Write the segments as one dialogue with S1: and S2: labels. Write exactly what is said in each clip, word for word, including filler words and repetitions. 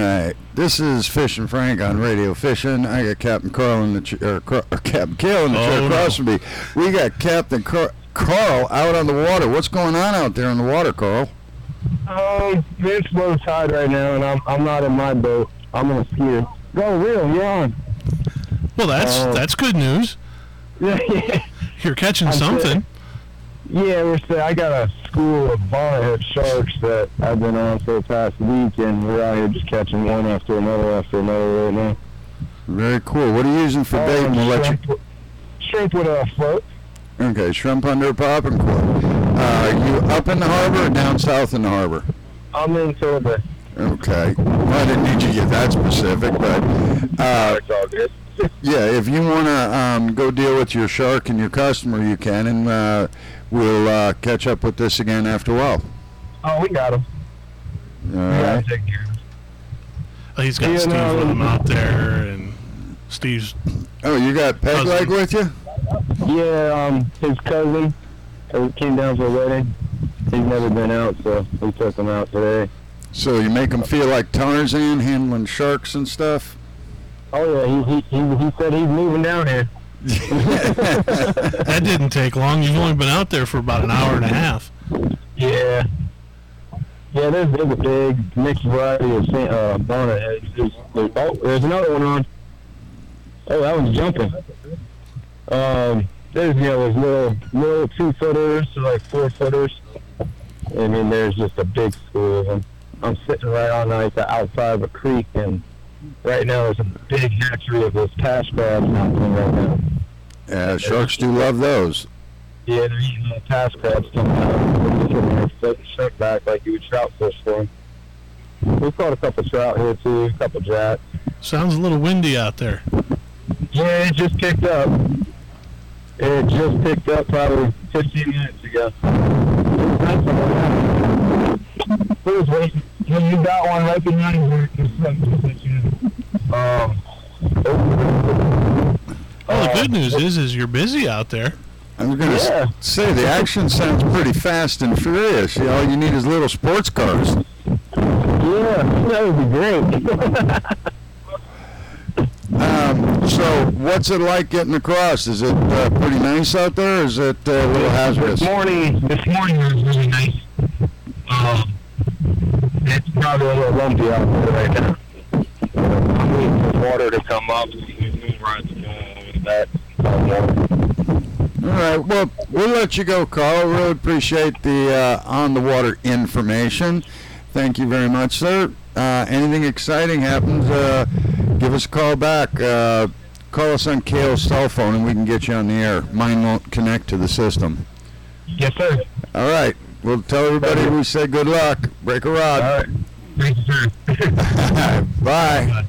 S1: right, this is Fishin' Frank on Radio Fishin'. I got Captain Carl in the ch- or, or Captain Cale in the
S2: Oh,
S1: chair
S2: no.
S1: across from me. We got Captain Car- Carl out on the water. What's going on out there in the water, Carl?
S3: Um, it's low tide right now, and I'm I'm not in my boat. I'm on a skier. Go real, you're on.
S2: Well, that's
S3: Uh,
S2: that's good news.
S3: Yeah, yeah.
S2: You're catching
S3: I'm
S2: something.
S3: Yeah, we're saying I got a school of bonnethead sharks that I've been on for the past week, and we're out here just catching one after another after another right now.
S1: Very cool. What are you using for bait?
S3: Um,
S1: We'll let you...
S3: shrimp, shrimp with a float.
S1: Okay, shrimp under a popping cork. Uh, are you up in the harbor or down south in the harbor?
S3: I'm in Tilbury.
S1: Okay. Well, I didn't need you to get that specific, but uh,
S3: It's all good.
S1: yeah, if you want to um, go deal with your shark and your customer, you can, and uh, we'll uh, catch up with this again after a while.
S3: Oh, we got him.
S1: All
S3: Yeah,
S1: right.
S3: take care.
S2: Oh, he's got
S3: Yeah,
S2: Steve
S3: no,
S2: with him out there, and Steve's.
S1: Oh, you got peg leg with you?
S3: Yeah, um, his cousin uh, came down for a wedding. He's never been out, so we took him out today.
S1: So you make him feel like Tarzan handling sharks and stuff?
S3: Oh yeah, he he he, he said he's moving down here.
S2: That didn't take long. You've only been out there for about an hour and a half.
S3: Yeah. Yeah, there's, there's a big mixed variety of sa- uh, bonnet. There's, there's, oh, there's another one on. Oh, that one's jumping. Um, there's, you know, there's little, little two-footers to like four-footers. I mean, there's just a big school of them. I'm sitting right on like the outside of a creek, and right now there's a big hatchery of those cash crabs happening right now.
S1: Yeah, sharks do love those.
S3: Yeah, they're eating the cash crabs coming out. They're floating shrimp back like you would trout fish for them. We've caught a couple trout here too, a couple jacks.
S2: Sounds a little windy out there.
S3: Yeah, it just picked up. It just picked up probably fifteen minutes ago. Please wait. When you got one, recognize where it's Um.
S2: Oh, the good news is, is you're busy out there.
S1: I was going to
S3: Yeah.
S1: s- say, the action sounds pretty fast and furious. You know, all you need is little sports cars.
S3: Yeah, that would be great.
S1: Um, so what's it like getting across? Is it uh, pretty nice out there, or is it uh, a little hazardous?
S3: This morning, this morning was really nice. Um, it's probably a little lumpy out there right now. I'm waiting for water to come up. That.
S1: All right, well, we'll let you go, Carl. Really appreciate the uh, on-the-water information. Thank you very much, sir. Uh, anything exciting happens, uh, give us a call back. Uh, call us on Cale's cell phone, and we can get you on the air. Mine won't connect to the system.
S3: Yes, sir.
S1: All right. We'll tell everybody we said good luck. Break a rod.
S3: All right. Thank you, sir.
S1: Bye.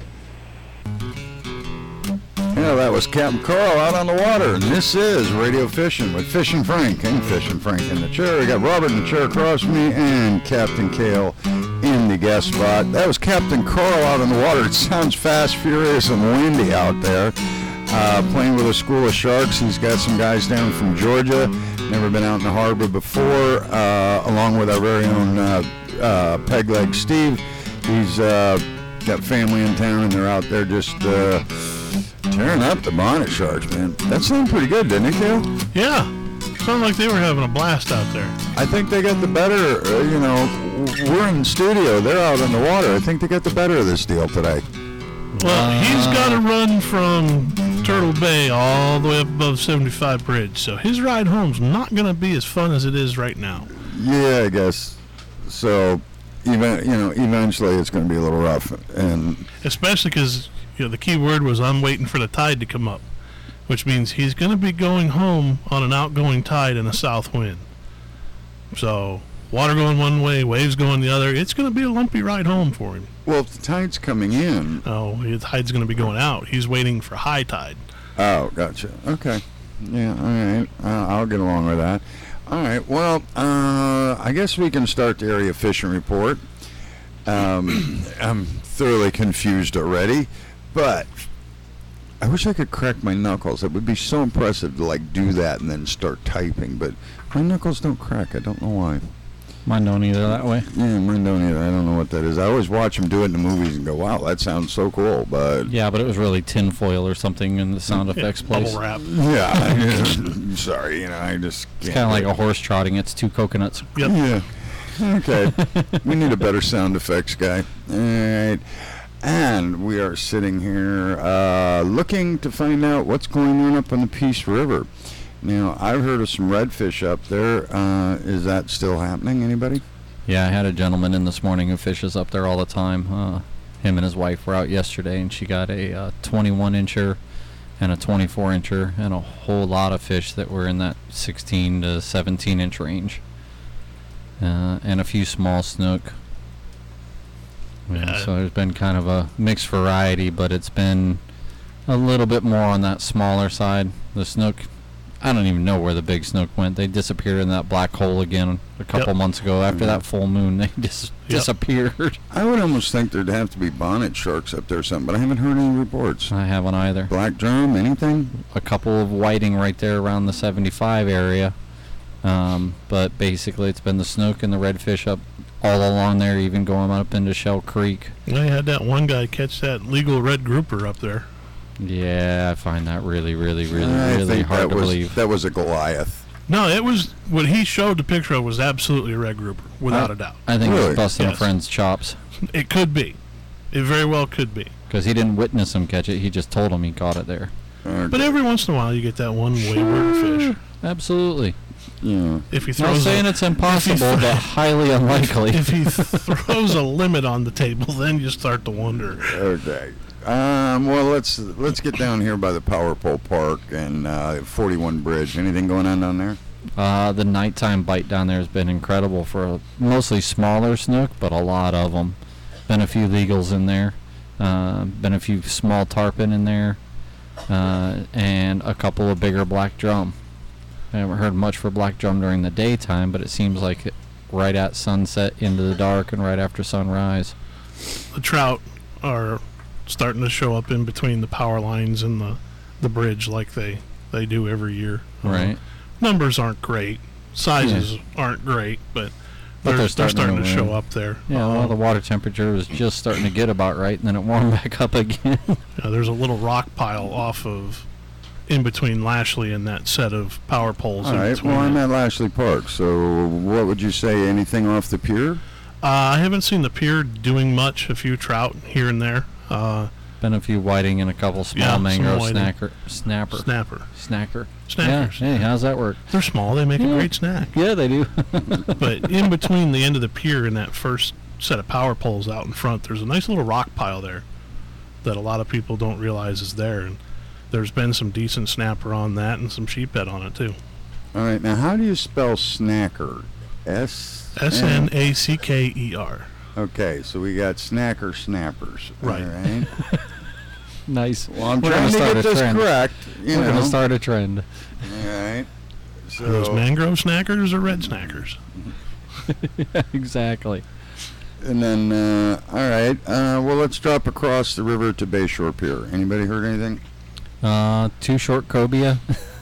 S1: Yeah, that was Captain Carl out on the water, and this is Radio Fishing with Fishin' Frank and Fishin' Frank in the chair. We got Robert in the chair across from me and Captain Cale in the guest spot. That was Captain Carl out on the water. It sounds fast, furious, and windy out there. Uh, playing with a school of sharks. He's got some guys down from Georgia. Never been out in the harbor before, uh, along with our very own uh, uh, peg leg Steve. He's uh, got family in town, and they're out there just uh, tearing up the bonnet sharks, man. That sounded pretty good, didn't it, Cale?
S2: Yeah. Sounded like they were having a blast out there.
S1: I think they got the better, uh, you know, we're in the studio. They're out on the water. I think they got the better of this deal today.
S2: Well, he's got to run from Turtle Bay all the way up above seventy-five Bridge, so his ride home's not going to be as fun as it is right now.
S1: Yeah, I guess. So, even you know, eventually it's going to be a little rough, and
S2: Especially because, you know, the key word was I'm waiting for the tide to come up, which means he's going to be going home on an outgoing tide and a south wind. So, water going one way, waves going the other. It's going to be a lumpy ride home for him.
S1: well, if the tide's coming in.
S2: Oh, the tide's going to be going out. He's waiting for high tide.
S1: Oh, gotcha. Okay. Yeah. All right. Uh, I'll get along with that. All right. Well, uh, I guess we can start the area fishing report. Um, I'm thoroughly confused already, but I wish I could crack my knuckles. It would be so impressive to like do that and then start typing, but my knuckles don't crack. I don't know why.
S4: Mine don't either that way.
S1: Yeah, mine don't either. I don't know what that is. I always watch them do it in the movies and go, wow, that sounds so cool. But
S4: Yeah, but it was really tinfoil or something in the sound
S2: Yeah,
S4: effects place.
S2: bubble wrap.
S1: yeah, sorry, you know, I just
S4: It's
S1: can't
S4: kind of like
S1: do
S4: a
S1: it.
S4: horse trotting. It's two coconuts.
S2: Yep.
S1: Yeah. Okay. We need a better sound effects guy. All right. And we are sitting here uh, looking to find out what's going on up on the Peace River. Now, I've heard of some redfish up there. Uh, is that still happening? Anybody?
S4: Yeah, I had a gentleman in this morning who fishes up there all the time. Uh, him and his wife were out yesterday, and she got a uh, twenty-one incher and a twenty-four incher and a whole lot of fish that were in that sixteen to seventeen inch range. Uh, and a few small snook. Yeah,
S2: Yeah.
S4: so there's been kind of a mixed variety, but it's been a little bit more on that smaller side. The snook, I don't even know where the big snook went. They disappeared in that black hole again a couple
S2: Yep.
S4: months ago. After
S1: Mhm.
S4: that full moon, they just
S2: Yep.
S4: disappeared.
S1: I would almost think there'd have to be bonnet sharks up there or something, but I haven't heard any reports.
S4: I haven't either.
S1: Black drum, anything?
S4: A couple of whiting right there around the seventy-five area. Um, but basically it's been the snook and the redfish up all along there, even going up into Shell Creek.
S2: I had that one guy catch that legal red grouper up there.
S4: Yeah, I find that really, really, really,
S1: I
S4: really
S1: think
S4: hard
S1: that
S4: to
S1: was,
S4: believe.
S1: That was a Goliath.
S2: No, it was what he showed the picture of was absolutely a red grouper, without
S4: I-
S2: a doubt.
S4: I think
S1: Really?
S4: he's busting
S2: Yes.
S4: a friend's chops
S2: It could be. It very well could be.
S4: because he didn't witness him catch it. He just told him he caught it there.
S1: Okay.
S2: But every once in a while, you get that one wayward fish.
S4: Absolutely.
S1: Yeah.
S2: If he
S4: Not
S2: throws
S4: saying
S2: a,
S4: it's impossible,
S2: th-
S4: but highly unlikely.
S2: if he throws a limit on the table, then you start to wonder.
S1: Okay. Um, well, let's let's get down here by the Power Pole Park and uh, forty-one Bridge. Anything going on down there?
S4: Uh, the nighttime bite down there has been incredible for a mostly smaller snook, but a lot of them. Been a few legals in there. Uh, been a few small tarpon in there. Uh, and a couple of bigger black drum. I haven't heard much for black drum during the daytime, but it seems like it right at sunset into the dark and right after sunrise.
S2: The trout are starting to show up in between the power lines and the, the bridge like they, they do every year. Uh,
S4: Right.
S2: numbers aren't great. Sizes aren't great, but,
S4: But
S2: they're,
S4: they're
S2: they're
S4: starting
S2: starting
S4: to
S2: to show
S4: win.
S2: up there.
S4: Yeah,
S2: Uh,
S4: well, the water temperature was just starting to get about right, and then it warmed back up again.
S2: Yeah, there's a little rock pile off of in between Lashley and that set of power poles.
S1: All
S2: in
S1: right.
S2: between
S1: Well, I'm
S2: it.
S1: at Lashley Park. So, what would you say? Anything off the pier?
S2: Uh, I haven't seen the pier doing much. A few trout here and there. Uh,
S4: Been a few whiting and a couple small
S2: Yeah, some
S4: mangrove
S2: whiting.
S4: snacker, snapper,
S2: snapper.
S4: snacker.
S2: Snackers.
S4: Yeah. Hey, how's that work?
S2: They're small. They make
S4: Yeah.
S2: a great snack.
S4: Yeah, they do.
S2: But in between the end of the pier and that first set of power poles out in front, there's a nice little rock pile there that a lot of people don't realize is there. And there's been some decent snapper on that and some sheephead on it too.
S1: All right. Now, how do you spell snacker? S
S2: S N A C K E R.
S1: Okay. So we got snacker snappers.
S2: Right.
S1: All right.
S4: Nice.
S1: Well, I'm
S4: We're
S1: trying
S4: gonna
S1: to
S4: start
S1: get
S4: a
S1: this
S4: trend.
S1: correct. You
S4: We're
S1: know.
S4: gonna start a trend.
S1: All right. So,
S2: Are those mangrove snackers or red snackers?
S4: Exactly.
S1: and then, uh, all right. Uh, well, let's drop across the river to Bayshore Pier. Anybody heard anything?
S4: Uh, two short cobia,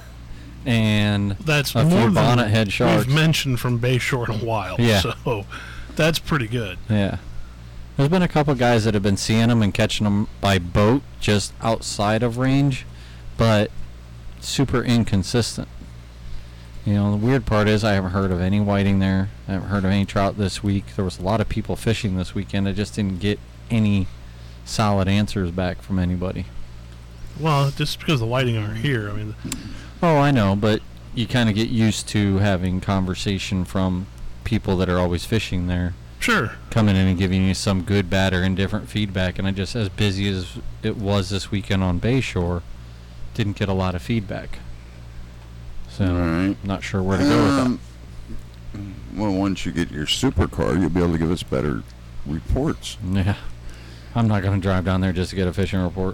S4: and
S2: That's
S4: a
S2: more
S4: few
S2: than
S4: bonnet head sharks.
S2: we've mentioned from Bayshore in a while.
S4: Yeah.
S2: So that's pretty good.
S4: Yeah. There's been a couple guys that have been seeing them and catching them by boat just outside of range, but super inconsistent. You know, the weird part is I haven't heard of any whiting there. I haven't heard of any trout this week. There was a lot of people fishing this weekend. I just didn't get any solid answers back from anybody.
S2: Well, just because the whiting aren't here, I mean,
S4: Oh, I know, but you kind of get used to having conversation from people that are always fishing there,
S2: sure.
S4: coming in and giving you some good, bad, or indifferent feedback. And I just, as busy as it was this weekend on Bayshore, didn't get a lot of feedback. So,
S1: All right.
S4: not sure where to go with that.
S1: Um, Well, once you get your supercar, you'll be able to give us better reports.
S4: Yeah. I'm not going to drive down there just to get a fishing report.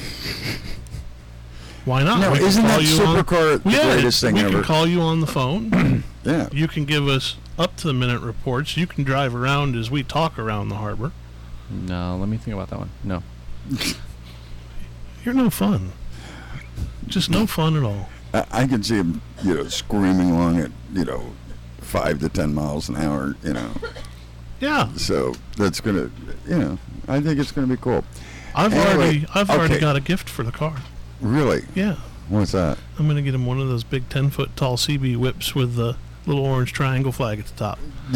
S2: Why not?
S1: No,
S2: We can
S1: isn't
S2: call
S1: that
S2: you on-
S1: supercar the
S2: yeah,
S1: greatest thing
S2: we
S1: ever?
S2: can call you on the phone.
S1: Yeah.
S2: You can give us up to the minute reports. You can drive around as we talk around the harbor.
S4: No, let me think about that one. No.
S2: You're no fun. Just no fun at all.
S1: I, I can see him, you know, screaming along at, you know, five to ten miles an hour, you know.
S2: Yeah.
S1: So that's going to, you know, I think it's going to be cool.
S2: I've
S1: Anyway,
S2: already I've already
S1: okay.
S2: got a gift for the car.
S1: Really?
S2: Yeah.
S1: What's that?
S2: I'm going to get him one of those big ten foot tall C B whips with the little orange triangle flag at the top.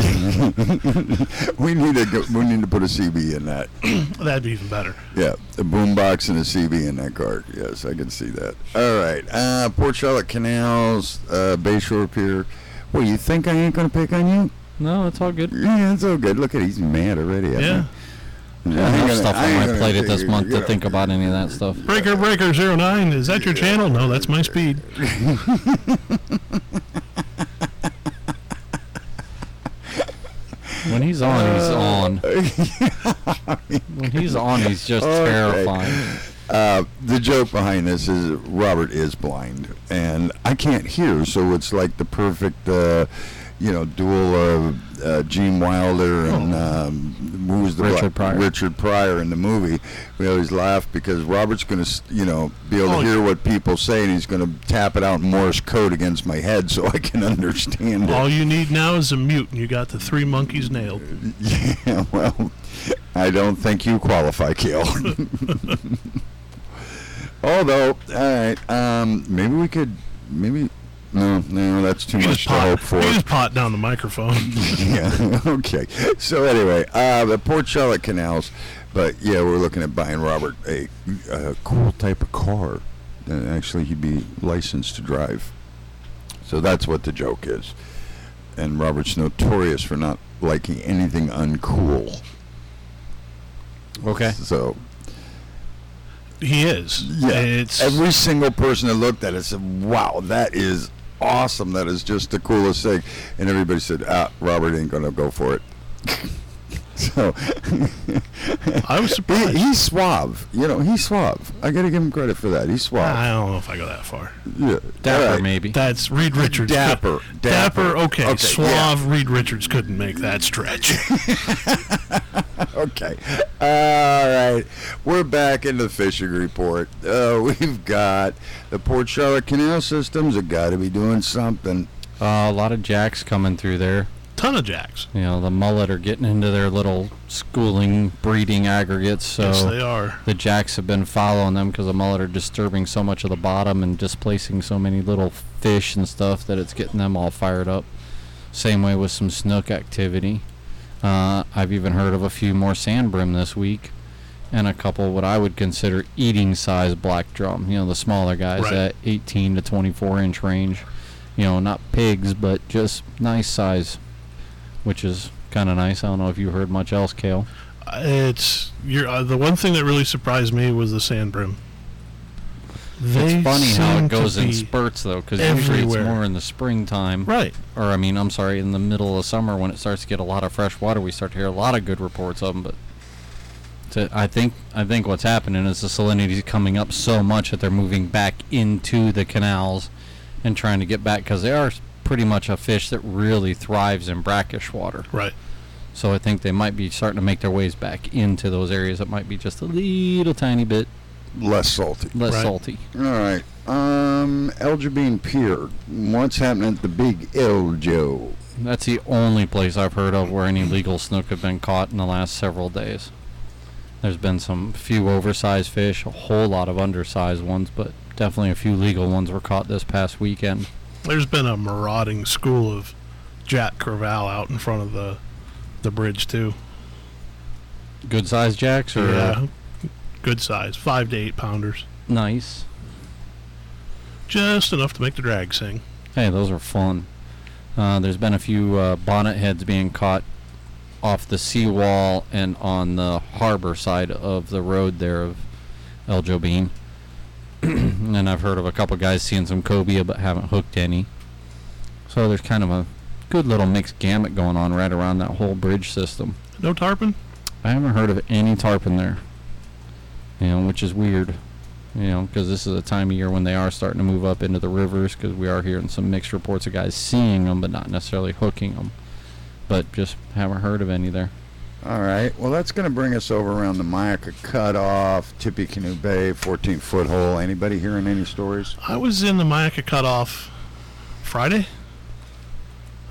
S1: we need to go, we need to put a C B in that.
S2: That'd be even better.
S1: Yeah, a boombox and a C B in that car. Yes, I can see that. All right, uh, Port Charlotte Canals, uh, Bayshore Pier. Well, you think I ain't gonna pick on you?
S4: No, it's all good.
S1: Yeah, it's all good. Look at he's mad already. I
S2: Yeah.
S1: think.
S4: Yeah,
S1: I ain't
S4: enough
S1: gonna-
S4: stuff
S1: I
S4: on
S1: ain't
S4: my
S1: gonna
S4: plate at
S1: take
S4: this
S1: you-
S4: month
S1: you
S4: to
S1: know.
S4: think about any of that stuff.
S2: Breaker Breaker zero nine. Is that your channel? No, that's my speed.
S4: When he's on, he's
S1: Uh,
S4: on. When he's on, he's just
S1: Okay.
S4: terrifying.
S1: Uh, the joke behind this is Robert is blind, and I can't hear, so it's like the perfect, uh, you know, dual of uh, Gene Wilder and um, who was the
S4: Richard
S1: black-
S4: Pryor.
S1: Richard Pryor in the movie. We always laugh because Robert's going to, you know, be able
S2: Oh,
S1: to hear what people say, and he's going to tap it out in Morse code against my head so I can understand
S2: All
S1: it.
S2: you need now is a mute, and you got the three monkeys nailed.
S1: Yeah, well, I don't think you qualify, Kale. Although, all right, um, maybe we could, maybe, no, no, that's too
S2: You
S1: much
S2: just,
S1: to
S2: pot,
S1: hope for.
S2: you just pot down the microphone.
S1: Yeah, okay. So anyway, uh, the Port Charlotte Canals, but yeah, we're looking at buying Robert a, a cool type of car that actually he'd be licensed to drive. So that's what the joke is. And Robert's notorious for not liking anything uncool.
S4: Okay.
S1: So
S2: He is.
S1: yeah,
S2: It's
S1: every single person that looked at it said, "Wow, that is awesome! That is just the coolest thing." And everybody said, "Ah, Robert ain't gonna go for it." So
S2: I was
S1: he,
S2: surprised.
S1: he's suave, you know. He's suave. I gotta give him credit for that. He's suave.
S2: I don't know if I go that far.
S1: Yeah,
S4: Dapper,
S1: all right.
S4: maybe.
S2: That's Reed Richards.
S1: Dapper,
S2: Dapper.
S1: dapper.
S2: Okay.
S1: Okay,
S2: Suave. Reed Richards couldn't make that stretch.
S1: Okay. All right. We're back into the fishing report. Uh, we've got the Port Charlotte Canal systems have got to be doing something.
S4: Uh, a lot of jacks coming through there.
S2: Ton of jacks.
S4: You know, the mullet are getting into their little schooling, breeding aggregates, so
S2: Yes, they are.
S4: the jacks have been following them because the mullet are disturbing so much of the bottom and displacing so many little fish and stuff that it's getting them all fired up. Same way with some snook activity. Uh, I've even heard of a few more sand brim this week, and a couple what I would consider eating size black drum. You know, the smaller guys
S2: Right.
S4: at eighteen to twenty-four inch range. You know, not pigs, but just nice size, which is kind of nice. I don't know if you heard much else, Kale.
S2: Uh, It's you're, uh, the one thing that really surprised me was the sand brim. They
S4: It's funny how
S2: seem
S4: it
S2: to
S4: goes in
S2: be
S4: spurts, though, because usually it's
S2: everywhere.
S4: more in the springtime.
S2: Right.
S4: Or, I mean, I'm sorry, in the middle of summer when it starts to get a lot of fresh water, we start to hear a lot of good reports of them. But to, I think I think what's happening is the salinity is coming up so much that they're moving back into the canals and trying to get back, because they are pretty much a fish that really thrives in brackish water.
S2: Right.
S4: So I think they might be starting to make their ways back into those areas that might be just a little tiny bit
S1: Less salty.
S4: less
S2: Right.
S4: salty.
S1: All right. Um, El Jabin Pier. What's happening at the Big El Joe?
S4: That's the only place I've heard of where any legal snook have been caught in the last several days. There's been some few oversized fish, a whole lot of undersized ones, but definitely a few legal ones were caught this past weekend.
S2: There's been a marauding school of Jack Creval out in front of the the bridge too.
S4: Good sized jacks or
S2: Yeah. Good size, five to eight pounders.
S4: nice?
S2: Just enough to make the drag sing.
S4: Hey, those are fun. Uh, there's been a few uh, bonnet heads being caught off the seawall and on the harbor side of the road there of El Jobin. And I've heard of a couple guys seeing some cobia but haven't hooked any. So there's kind of a good little mixed gamut going on right around that whole bridge system.
S2: No tarpon?
S4: I haven't heard of any tarpon there, you know, which is weird, you know, because this is a time of year when they are starting to move up into the rivers, because we are hearing some mixed reports of guys seeing them but not necessarily hooking them. But just haven't heard of any there.
S1: All right. Well, that's going to bring us over around the Myakka Cutoff, Tippecanoe Bay, fourteen foot hole. Anybody hearing any stories?
S2: I was in the Myakka cutoff Friday.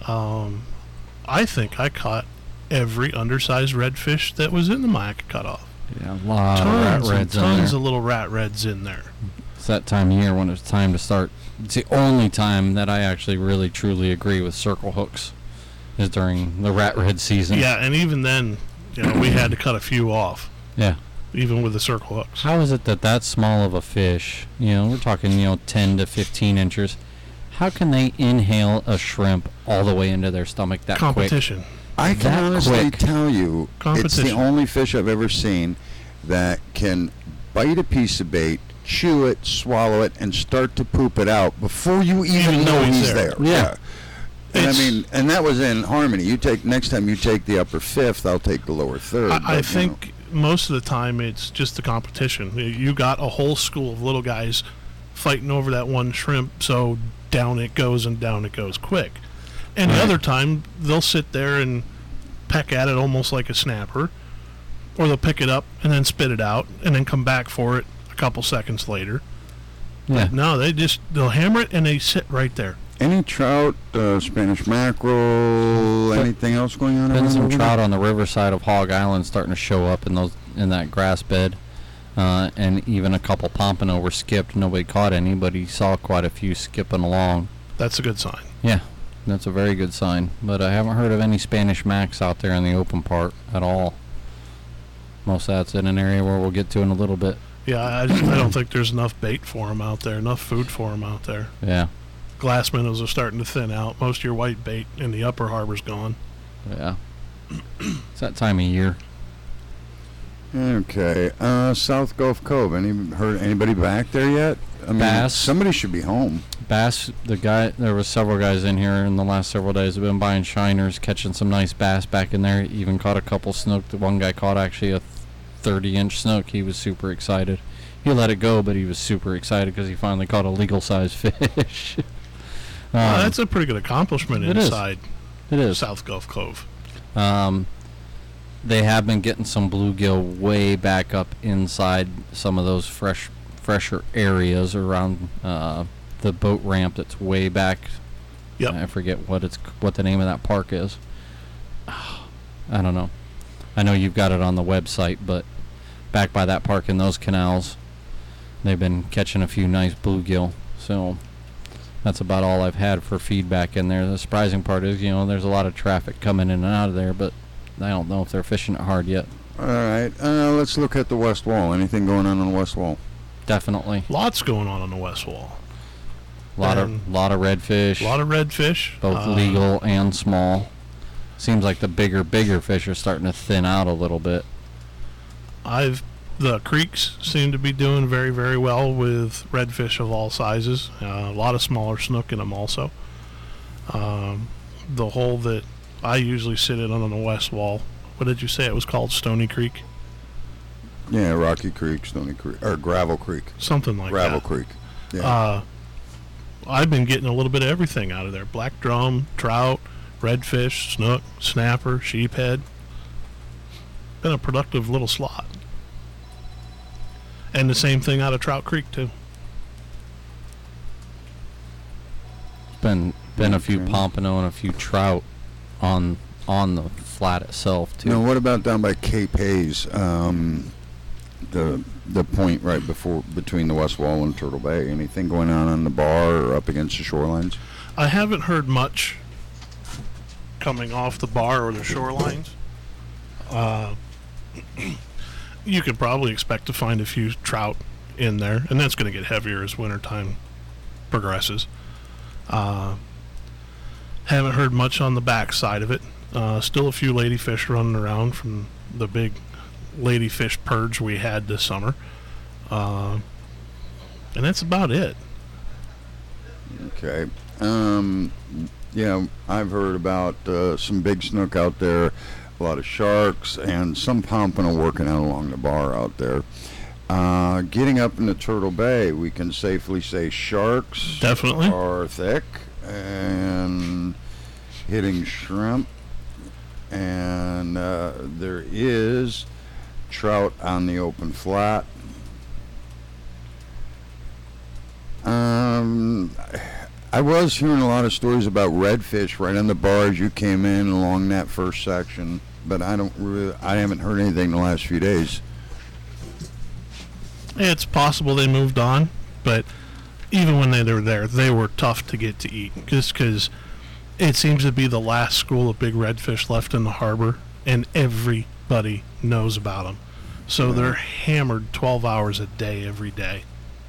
S2: Um, I think I caught every undersized redfish that was in the Mayaca cutoff.
S4: Yeah, a lot
S2: Tons
S4: of rat
S2: and
S4: reds in there.
S2: tons of little rat reds in there.
S4: It's that time of year when it's time to start. It's the only time that I actually really truly agree with circle hooks is during the rat red season.
S2: Yeah, and even then, you know, we had to cut a few off,
S4: Yeah.
S2: even with the circle hooks.
S4: How is it that that small of a fish, you know, we're talking, you know, ten to fifteen inches, how can they inhale a shrimp all the way into their stomach that quick?
S2: Competition.
S1: I can
S4: That
S1: honestly
S4: quick.
S1: tell you, it's the
S2: Competition.
S1: only fish I've ever seen that can bite a piece of bait, chew it, swallow it, and start to poop it out before you even,
S2: Even
S1: know
S2: know he's
S1: he's
S2: there.
S1: there.
S4: Yeah.
S1: And I
S2: It's-
S1: mean, and that was in Harmony. You take next time you take the upper fifth, I'll take the lower third.
S2: I,
S1: but,
S2: I
S1: you
S2: think most of the time it's just the competition. You got a whole school of little guys fighting over that one shrimp, so down it goes and down it goes quick. And the
S4: Right.
S2: other time they'll sit there and peck at it almost like a snapper, or they'll pick it up and then spit it out and then come back for it a couple seconds later.
S4: Yeah.
S2: No, they just they'll hammer it and they sit right there.
S1: know. Any trout, uh, Spanish mackerel, anything else going on?
S4: Been
S1: around
S4: some
S1: over
S4: trout on the riverside of Hog Island starting to show up in those in that grass bed, uh, and even a couple pompano were skipped. Nobody caught any, but he saw quite a few skipping along.
S2: That's a good sign.
S4: Yeah, that's a very good sign. But I haven't heard of any Spanish Macs out there in the open part at all. Most of that's in an area where we'll get to in a little bit.
S2: Yeah, I, just, I don't think there's enough bait for them out there, enough food for them out there.
S4: Yeah,
S2: Glass minnows are starting to thin out. Most of your white bait in the upper harbor's gone.
S4: yeah. It's that time of year.
S1: Okay, uh, South Gulf Cove. Any heard anybody back there yet? I mean,
S4: Bass.
S1: somebody should be home.
S4: Bass, the guy, there was several guys in here in the last several days have been buying shiners, catching some nice bass back in there. Even caught a couple snook. The one guy caught actually a thirty inch snook. He was super excited. He let it go, but he was super excited because he finally caught a legal sized fish.
S2: Well,
S4: Um,
S2: that's a pretty good accomplishment
S4: it is.
S2: inside
S4: it is.
S2: South Gulf Cove.
S4: Um, they have been getting some bluegill way back up inside some of those fresh, fresher areas around uh, the boat ramp that's way back.
S2: Yep.
S4: I forget what it's what the name of that park is. I don't know. I know you've got it on the website, but back by that park in those canals, they've been catching a few nice bluegill. So that's about all I've had for feedback in there. The surprising part is, you know, there's a lot of traffic coming in and out of there, but I don't know if they're fishing it hard yet.
S1: All right, uh, let's look at the West Wall. Anything going on on the West Wall?
S4: Definitely.
S2: Lots going on on the West Wall.
S4: A lot
S2: And
S4: of lot of redfish,
S2: A lot of redfish.
S4: both
S2: uh,
S4: legal and small. Seems like the bigger, bigger fish are starting to thin out a little bit.
S2: I've the creeks seem to be doing very, very well with redfish of all sizes. Uh, a lot of smaller snook in them also. Um, the hole that I usually sit in on the West Wall. What did you say it was called? Stony Creek,
S1: Yeah, Rocky Creek, Stony Creek, or Gravel Creek.
S2: something like
S1: Gravel
S2: that.
S1: Creek. Yeah.
S2: Uh, I've been getting a little bit of everything out of there: black drum, trout, redfish, snook, snapper, sheephead. Been a productive little slot. And the same thing out of Trout Creek too.
S4: Been been a few
S1: Okay.
S4: pompano and a few trout on on the flat itself too.
S1: Now, what about down by Cape Hayes? Um, the the point right before between the West Wall and Turtle Bay. Anything going on on the bar or up against the shorelines?
S2: I haven't heard much coming off the bar or the shorelines. Uh, you could probably expect to find a few trout in there, and that's going to get heavier as wintertime progresses. Uh, haven't heard much on the back side of it. Uh, still a few ladyfish running around from the big ladyfish purge we had this summer. Uh, and that's about it.
S1: Okay. Um, yeah, I've heard about uh, some big snook out there, a lot of sharks, and some pompano working out along the bar out there. Uh, getting up into Turtle Bay, we can safely say sharks
S2: Definitely.
S1: are thick and hitting shrimp, and uh, there is trout on the open flat. Um, I was hearing a lot of stories about redfish right on the bars. You came in along that first section, but I don't really, I haven't heard anything the last few days.
S2: It's possible they moved on, but even when they were there, they were tough to get to eat, just because it seems to be the last school of big redfish left in the harbor, and everybody knows about them. So
S1: Yeah.
S2: they're hammered twelve hours a day every day.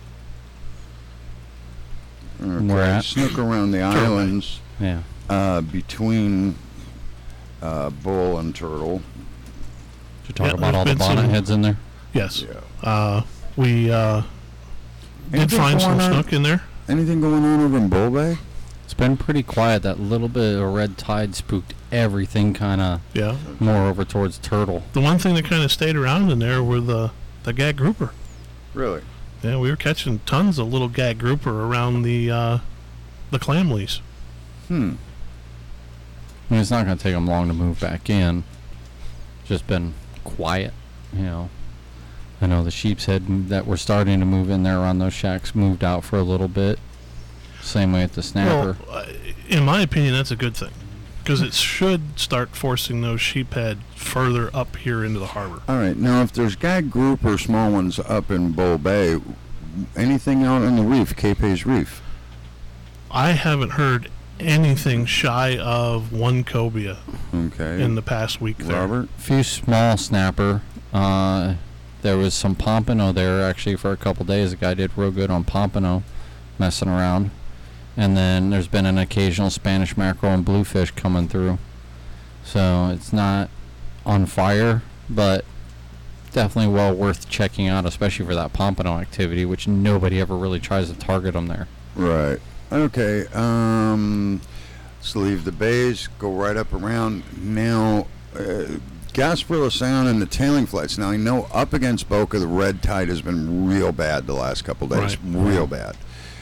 S1: Okay.
S4: Where at?
S1: Snook around the
S2: Turtle Bay.
S1: islands
S4: Yeah.
S1: uh, between uh, Bull and Turtle.
S4: Did you talk
S2: Yeah,
S4: about
S2: there's
S4: all the
S2: been some-
S4: bonnet heads in there?
S2: Yes. Uh, we uh, did
S1: Anything
S2: find some
S1: going on-
S2: snook in there.
S1: Anything going on over in Bull Bay?
S4: It's been pretty quiet. That little bit of red tide spooked everything kind of
S2: Yeah.
S4: more over towards Turtle.
S2: The one thing that kind of stayed around in there were the, the gag grouper.
S1: Really?
S2: Yeah, we were catching tons of little gag grouper around the uh, the clam lease.
S1: Hmm.
S4: I mean, it's not going to take them long to move back in. Just been quiet, you know. I know the sheep's head that were starting to move in there around those shacks moved out for a little bit. Same way at the snapper.
S2: Well, uh, in my opinion, that's a good thing, because it should start forcing those sheephead further up here into the harbor.
S1: All right. Now, if there's gag group or small ones up in Bull Bay, anything out on the reef, Cape Hayes Reef?
S2: I haven't heard anything shy of one cobia
S1: Okay.
S2: in the past week there.
S1: Robert?
S4: Few small snapper. Uh, there was some pompano there actually for a couple days. The guy did real good on pompano, messing around. And then there's been an occasional Spanish mackerel and bluefish coming through. So it's not on fire, but definitely well worth checking out, especially for that pompano activity, which nobody ever really tries to target them there.
S1: Right. Okay. Um, let's leave the bays, go right up around. Now, uh, Gasparilla Sound and the tailing flats. Now, I know up against Boca, the red tide has been real bad the last couple days.
S2: Right.
S1: Real bad.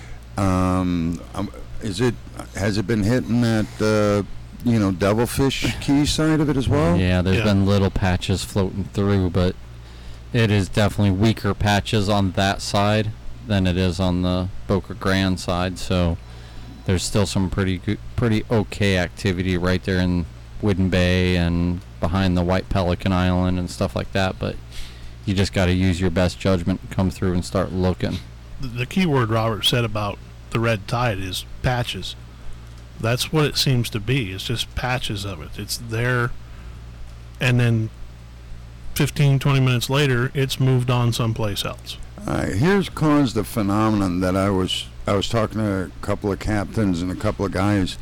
S1: Um, um, is it, has it been hitting that, uh, you know, Devilfish Key side of it as well?
S4: Yeah, there's
S2: Yeah.
S4: been little patches floating through, but it is definitely weaker patches on that side than it is on the Boca Grande side. So there's still some pretty good, pretty okay activity right there in Wooden Bay and behind the White Pelican Island and stuff like that. But you just got to use your best judgment, come through and start looking.
S2: The, the key word Robert said about the red tide is patches. That's what it seems to be. It's just patches of it. It's there, and then fifteen, twenty minutes later, it's moved on someplace else.
S1: Uh, here's caused the phenomenon that I was I was talking to a couple of captains and a couple of guys,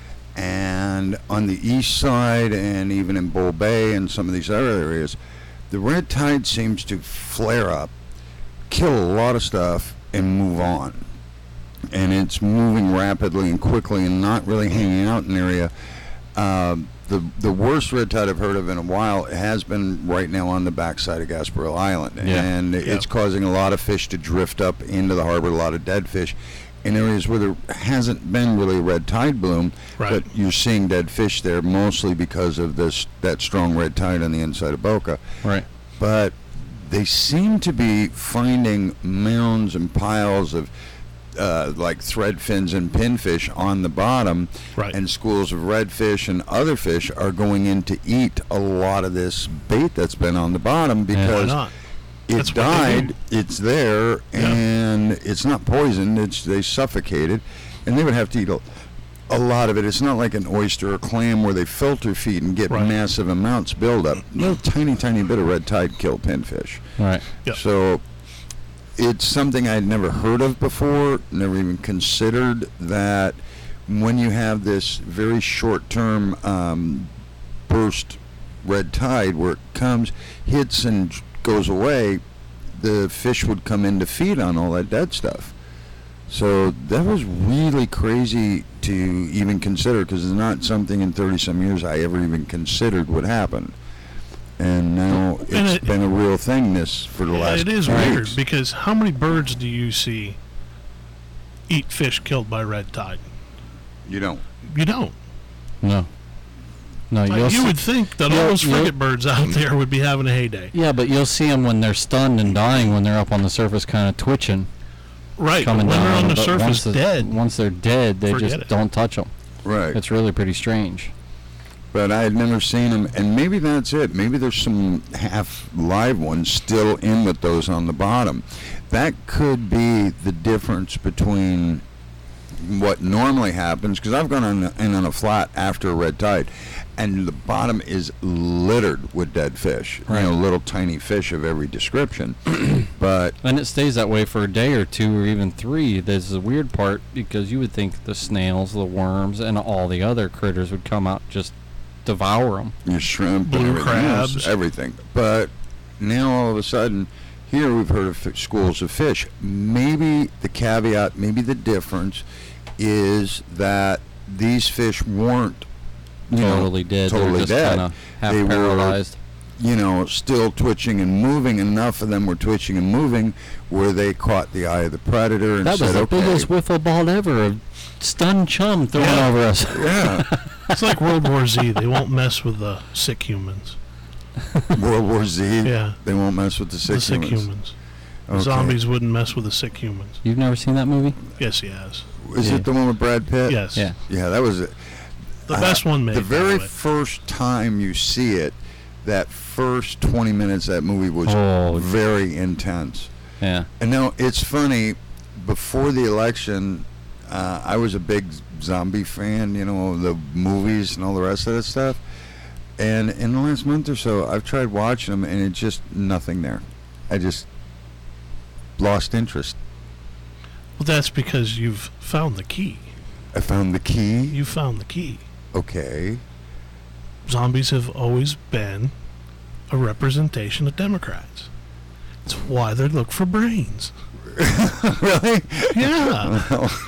S1: and on the east side and even in Bull Bay and some of these other areas, the red tide seems to flare up, kill a lot of stuff, and move on. And it's moving rapidly and quickly and not really hanging out in an area. Uh, the the worst red tide I've heard of in a while has been right now on the backside of Gasparilla Island,
S4: Yeah.
S1: and it's causing a lot of fish to drift up into the harbor, a lot of dead fish in areas where there hasn't been really a red tide bloom,
S2: Right.
S1: but you're seeing dead fish there mostly because of this that strong red tide on the inside of Boca.
S4: Right.
S1: But they seem to be finding mounds and piles of uh, like thread fins and pinfish on the bottom,
S2: Right.
S1: and schools of redfish and other fish are going in to eat a lot of this bait that's been on the bottom
S2: Why
S1: because
S2: not?
S1: it
S2: That's what they
S1: died, it's there,
S2: Yeah.
S1: and it's not poisoned, it's they suffocated, and they would have to eat a, a lot of it. It's not like an oyster or clam where they filter feed and get
S2: Right.
S1: massive amounts build up. No tiny, tiny bit of red tide killed pinfish.
S4: Right.
S2: Yep.
S1: So it's something I'd never heard of before, never even considered that when you have this very short-term um, burst red tide where it comes, hits and goes away, the fish would come in to feed on all that dead stuff. So that was really crazy to even consider because it's not something in thirty-some years I ever even considered would happen. And now it's
S2: And it-
S1: been a real thing this for the
S2: Yeah,
S1: last
S2: it is
S1: two
S2: weird
S1: weeks.
S2: because how many birds do you see eat fish killed by red tide?
S1: You don't.
S2: You don't.
S4: No. No,
S2: Like,
S4: you'll
S2: you
S4: see-
S2: would think that
S4: you'll-
S2: all those
S4: you'll-
S2: frigate birds out there would be having a heyday.
S4: Yeah, but you'll see them when they're stunned and dying when they're up on the surface kind of twitching.
S2: Right.
S4: coming
S2: when
S4: down.
S2: they're on the
S4: but
S2: surface
S4: once the-
S2: dead.
S4: Once they're dead, they
S2: Forget
S4: just
S2: it.
S4: don't touch them.
S1: Right.
S4: It's really pretty strange.
S1: But I had never seen them, and maybe that's it. Maybe there's some half live ones still in with those on the bottom. That could be the difference between what normally happens, because I've gone on, in on a flat after a red tide, and the bottom is littered with dead fish.
S4: Right.
S1: You know, little tiny fish of every description. But
S4: And it stays that way for a day or two or even three. There's the weird part, because you would think the snails, the worms, and all the other critters would come out just devour them.
S1: your shrimp
S2: Blue
S1: and everything else,
S2: crabs.
S1: everything. But now all of a sudden, here we've heard of fi- schools of fish. Maybe the caveat, maybe the difference is that these fish weren't you know,
S4: Totally dead.
S1: totally
S4: They're just
S1: dead.
S4: kind of half
S1: They were-
S4: paralyzed.
S1: you know, still twitching and moving. Enough of them were twitching and moving where they caught the eye of the predator and
S4: That
S1: said,
S4: was the
S1: okay.
S4: biggest wiffle ball ever. A stunned chum thrown
S2: Yeah.
S4: over us.
S1: Yeah.
S2: It's like World War Z. They won't mess with the sick humans.
S1: World War Z.
S2: Yeah.
S1: They won't mess with the sick
S2: the sick
S1: humans.
S2: humans.
S1: Okay.
S2: Zombies wouldn't mess with the sick humans.
S4: You've never seen that movie?
S2: Yes, he has.
S1: Is
S4: Yeah.
S1: it the one with Brad Pitt?
S2: Yes.
S4: Yeah.
S1: Yeah, that was it.
S2: The
S1: Uh,
S2: best one made.
S1: The very
S2: by way.
S1: first time you see it, that first twenty minutes of that movie was
S4: Oh.
S1: very intense.
S4: Yeah.
S1: And now it's funny, before the election, uh, I was a big zombie fan, you know, the movies and all the rest of that stuff. And in the last month or so, I've tried watching them, and it's just nothing there. I just lost interest.
S2: Well, that's because you've found the key.
S1: I found the key.
S2: You found the key.
S1: Okay.
S2: Zombies have always been a representation of Democrats. It's why they look for brains.
S1: Really?
S2: Yeah.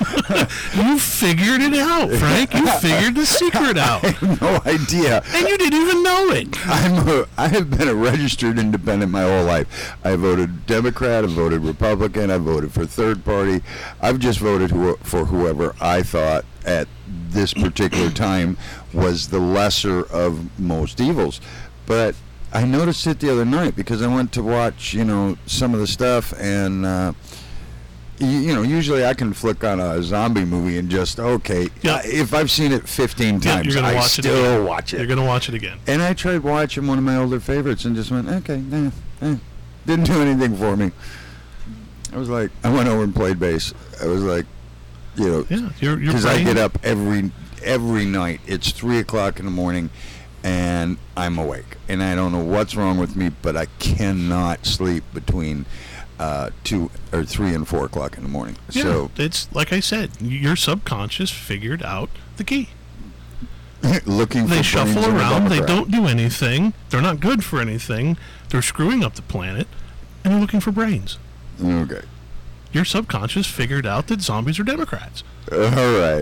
S2: You figured it out, Frank. You figured the secret out.
S1: No idea.
S2: And you didn't even know it.
S1: I'm a, I have been a registered independent my whole life. I voted Democrat, I voted Republican, I voted for third party. I've just voted who, for whoever I thought at this particular time was the lesser of most evils. But I noticed it the other night because I went to watch, you know, some of the stuff, and uh, you, you know, usually I can flick on a zombie movie and just okay.
S2: Yeah.
S1: uh, if I've seen it fifteen
S2: Yeah,
S1: times,
S2: you're gonna
S1: I
S2: watch it
S1: still
S2: again.
S1: watch it.
S2: You're going to watch it again.
S1: And I tried watching one of my older favorites and just went, okay, nah, eh. Didn't do anything for me. I was like, I went over and played bass. I was like, you know,
S2: Yeah, your your
S1: because I
S2: brain.
S1: get up every every night. It's three o'clock in the morning, and I'm awake, and I don't know what's wrong with me, but I cannot sleep between uh, two or three and four o'clock in the morning.
S2: Yeah,
S1: So
S2: it's like I said, your subconscious figured out the key.
S1: looking for
S2: They
S1: brains
S2: shuffle
S1: in a
S2: around. They
S1: Democrat.
S2: don't do anything. They're not good for anything. They're screwing up the planet, and they're looking for brains.
S1: Okay.
S2: Your subconscious figured out that zombies are Democrats.
S1: All right.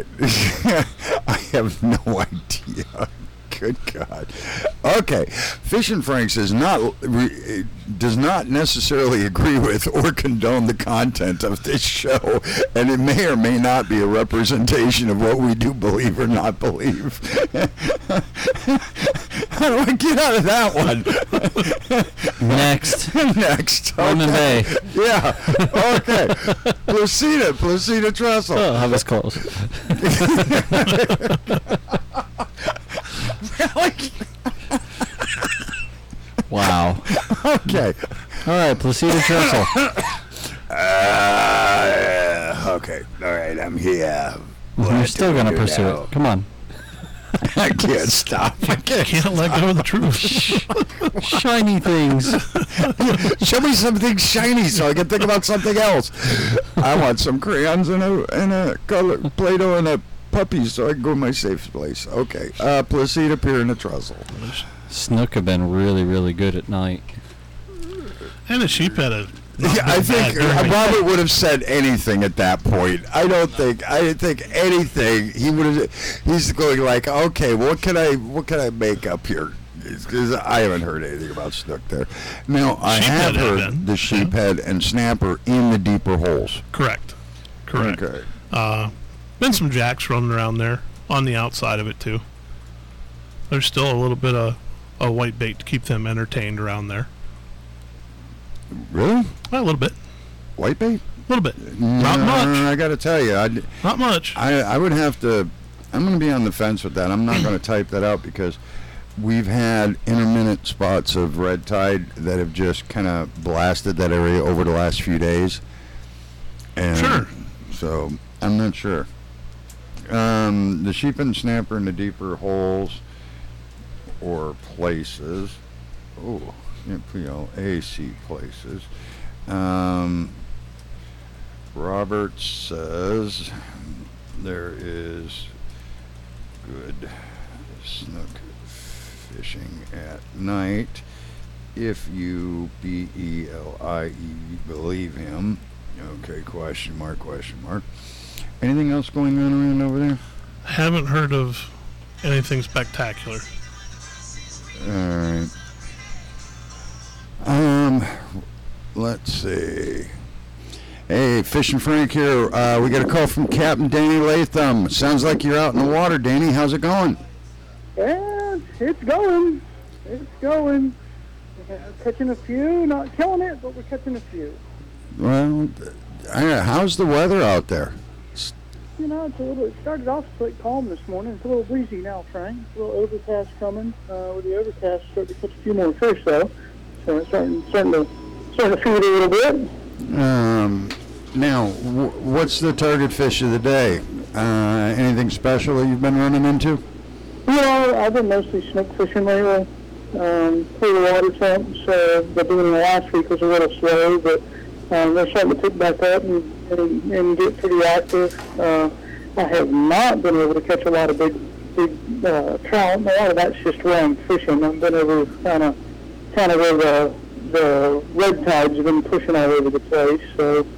S1: I have no idea. Good God. Okay. Fish and Frank says not re, does not necessarily agree with or condone the content of this show, and it may or may not be a representation of what we do believe or not believe. How do I get out of that one?
S4: Next.
S1: Next.
S4: Lemon
S1: Okay.
S4: Bay.
S1: Yeah. Okay. Placida, Placida Trestle.
S4: Oh, I was close. Wow.
S1: Okay.
S4: All right, Placida Trestle.
S1: Uh, okay. All right. I'm here.
S4: You're still going to
S1: Figure
S4: pursue
S1: out.
S4: it. Come on.
S1: I can't stop. I can't.
S2: Can't let go of the truth.
S4: Shiny things.
S1: Show me something shiny so I can think about something else. I want some crayons and a and a color Play-Doh and a puppy so I can go to my safe place. Okay. Uh, Placida Pier and a Trussell.
S4: Snook have been really, really good at night.
S2: And the sheep had a. not
S1: Yeah, I
S2: been
S1: think
S2: bad
S1: uh,
S2: day.
S1: Robert would have said anything at that point. I don't think. I didn't think anything. He would have. He's going like, okay, what can I, what can I make up here? Because I haven't heard anything about snook there. Now I
S2: Sheephead
S1: have
S2: had
S1: heard
S2: been,
S1: the
S2: yeah.
S1: sheephead and snapper in the deeper holes.
S2: Correct. Correct.
S1: Okay.
S2: Uh, been some jacks running around there on the outside of it too. There's still a little bit of a white bait to keep them entertained around there.
S1: Really?
S2: Well, a little bit.
S1: White bait?
S2: little bit. Not
S1: No,
S2: much.
S1: I got to tell you, I'd,
S2: Not much.
S1: I I would have to. I'm going to be on the fence with that. I'm not going to type that out because we've had intermittent spots of red tide that have just kind of blasted that area over the last few days. And
S2: Sure.
S1: So I'm not sure. Um, the sheep and snapper in the deeper holes or places. Oh, you know, A C places. Um, Robert says there is good snook fishing at night if you B E L I E believe him. Okay, question mark, question mark. Anything else going on around over there?
S2: Haven't heard of anything spectacular.
S1: Alright. Um, let's see. Hey, Fishing Frank here. Uh, we got a call from Captain Danny Latham. Sounds like you're out in the water, Danny. How's it going?
S5: Yeah, it's going. It's going. Uh, catching a few, not killing it, but we're catching a few.
S1: Well, uh, how's the weather out there?
S5: You know, it's a little. It started off quite calm this morning. It's a little breezy now, Frank. A little overcast coming. Uh, with the overcast, starting to catch a few more fish, though. So it's starting, starting to, starting to feed a little bit.
S1: Um, now, w- what's the target fish of the day? Uh, anything special that you've been running into?
S5: You know, I've been mostly snook fishing lately. Um, clear water temps. Uh, the beginning of last week was a little slow, but um, they're starting to pick back up and, and, and get pretty active. Uh, I have not been able to catch a lot of big, big uh, trout. A lot of that's just wrong fishing. I've been over kind of, kind of where the the red tides have been pushing all over the place, so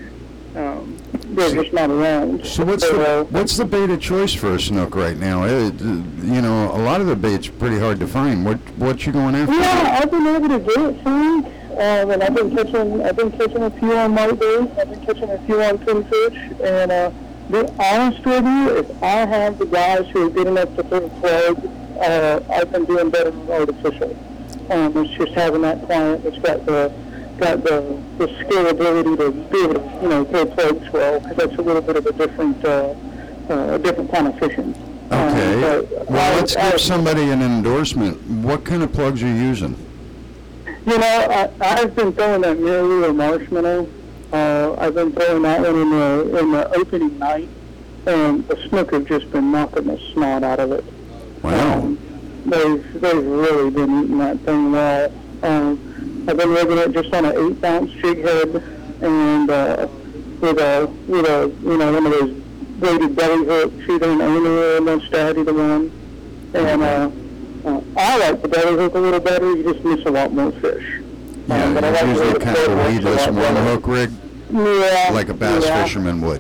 S5: um, they're just not around.
S1: So what's
S5: But,
S1: the
S5: uh,
S1: what's the bait of choice for a snook right now? It, you know, a lot of the bait's pretty hard to find. What what you going after?
S5: Yeah, I've been able to get it, Frank. Um, and I've been catching, I've been catching a few on white bait. I've been catching a few on pinfish. And uh, to be honest with you, if I have the guys who are good enough to pull a plug, uh, I've been doing better than artificial. Um, it's just having that client that's got the got the, the skill ability to be able to, you know, pull plugs well, because that's a little bit of a different uh, uh, a different kind of fishing.
S1: Okay.
S5: Um, but
S1: Well,
S5: I-
S1: let's
S5: I-
S1: give somebody an endorsement. What kind of plugs are you using?
S5: You know, I, I've been throwing that Mirror Marshmallow. Uh, I've been throwing that one in the in the opening night, and the snook have just been knocking the snot out of it.
S1: Wow.
S5: Um, they've they've really been eating that thing well. Um, I've been rigging it just on an eight ounce jig head, and uh, with a with a you know one of those braided belly hooks, either an owner or a mustache, the one, and. Uh, Uh, I like the belly hook a little better. You just miss a lot more fish.
S1: Yeah,
S5: Um, but I
S1: it's
S5: like
S1: usually
S5: the
S1: kind of a
S5: belly
S1: weedless
S5: hook a lot
S1: one
S5: better.
S1: hook rig,
S5: Yeah.
S1: like a bass
S5: yeah.
S1: fisherman would.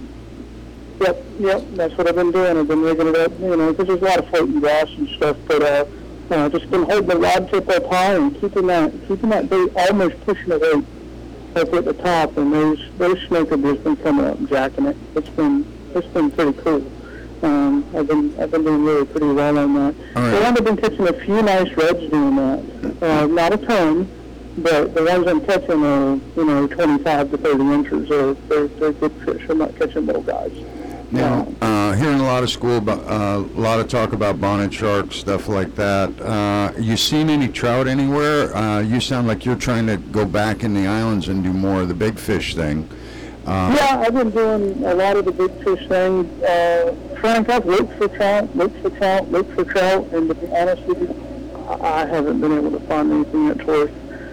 S5: Yep, yep. That's what I've been doing. I've been rigging it up, you know, because there's a lot of floating bass and stuff. But uh, uh, just been holding the rod tip up high and keeping that keeping that bait almost pushing the weight up at the top, and those those snake have just been coming up and jacking it. It's been it's been pretty cool. Um, I've been I've been doing really pretty well on that.
S1: All right.
S5: And I've been catching a few nice reds doing that. Uh, not a ton, but the ones I'm catching are you know twenty-five to thirty inches. They're they're, they're good fish. I'm not catching little guys.
S1: Now, uh, hearing a lot of school, about, uh, a lot of talk about bonnet sharks, stuff like that. Uh, you seen any trout anywhere? Uh, you sound like you're trying to go back in the islands and do more of the big fish thing. Uh,
S5: Yeah, I've been doing a lot of the big fish thing. Uh, Frank, I've looked for trout, looked for trout, looked for trout, and to be honest with you, I I haven't been able to find anything that's worth.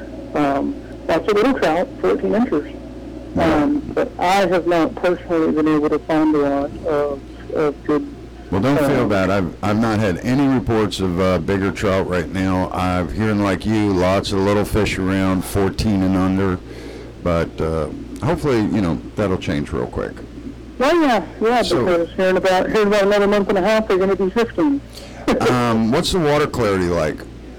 S5: Um, lots of little trout, fourteen inches. Um, but I have not personally been able to find a lot of, of good.
S1: Well, don't feel
S5: Uh,
S1: bad. I've I've not had any reports of uh, bigger trout right now. I'm hearing like you, lots of little fish around, fourteen and under. But uh, hopefully, you know, that'll change real quick.
S5: Oh yeah, yeah,
S1: So-
S5: because here in about here in about another month and a half, they're going to be fifteen.
S1: Um, what's the water clarity like?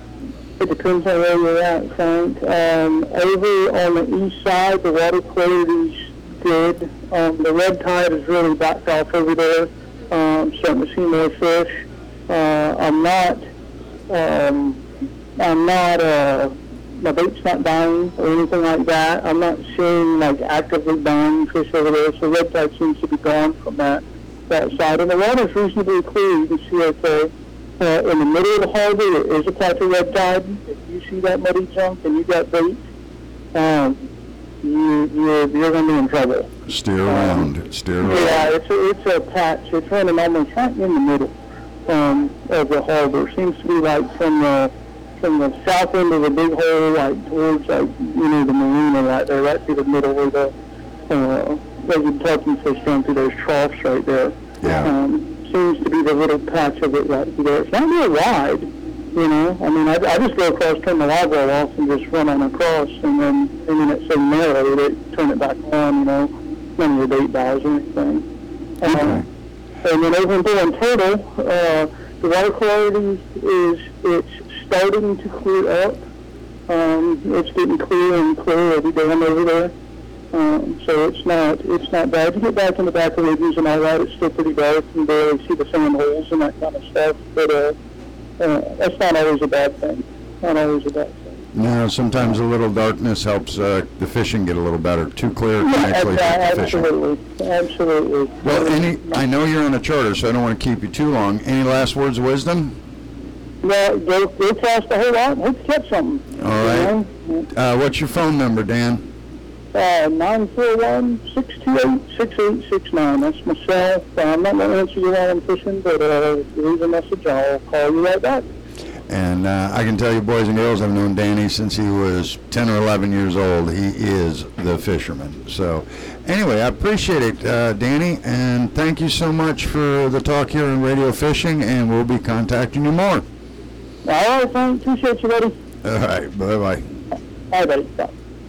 S5: It depends on where you're at, Frank. Um, over on the east side, the water clarity's good. Um, the red tide has really backed off over there. Um, starting to see more fish. Uh, I'm not, um, I'm not uh, my bait's not dying or anything like that. I'm not seeing like actively dying fish over there. So red tide seems to be gone from that that side, and the water's reasonably clear. You can see okay. Uh, in the middle of the harbor, there is a patch of red tide. If you see that muddy junk and you got bait, um, you, you're, you're going to be in trouble.
S1: Steer around. Um, Steer around.
S5: Yeah, it's a, it's a patch. It's running almost right in the middle um, of the harbor. Seems to be like from the from the south end of the big hole, like towards like you know the marina right there, right through the middle where the uh, where the talking fish run through those troughs right there.
S1: Yeah.
S5: Um, seems to be the little patch of it right there. It's not real wide, you know. I mean, I, I just go across, turn the live well off, and just run on across, and then, and then it's so narrow that turn it back on, you know, none of the bait dies or anything.
S1: Okay.
S5: Um, and then over in Bill Turtle, uh, the water quality is, it's starting to clear up. Um, it's getting clearer and clearer every day I'm over there. Um, so it's not it's not bad. You get back in the back of ridges and all that, it's still pretty dark. You can barely see the sand holes and that kind of stuff. But uh, uh, that's not always a bad thing. Not always a bad thing.
S1: No, sometimes a little darkness helps uh, the fishing get a little better. Too clear can
S5: Yeah,
S1: actually hurt the fishing.
S5: absolutely, absolutely.
S1: Well, any, I know you're on a charter, so I don't want to keep you too long. Any last words of wisdom?
S5: Well, go, go cast a whole lot and hope to catch something.
S1: All right. Uh, what's your phone number, Dan?
S5: Uh, nine four one, six two eight, six eight six nine. That's my cell. Uh, I'm not going to answer you while I'm fishing, but uh, if you leave a message, I'll call you right back.
S1: And uh, I can tell you, boys and girls, I've known Danny since he was ten or eleven years old. He is the fisherman. So anyway, I appreciate it, uh, Danny, and thank you so much for the talk here on Radio Fishing, and we'll be contacting you more.
S5: All right, thanks. Appreciate you, buddy.
S1: All right, bye-bye.
S5: Bye, buddy. Bye.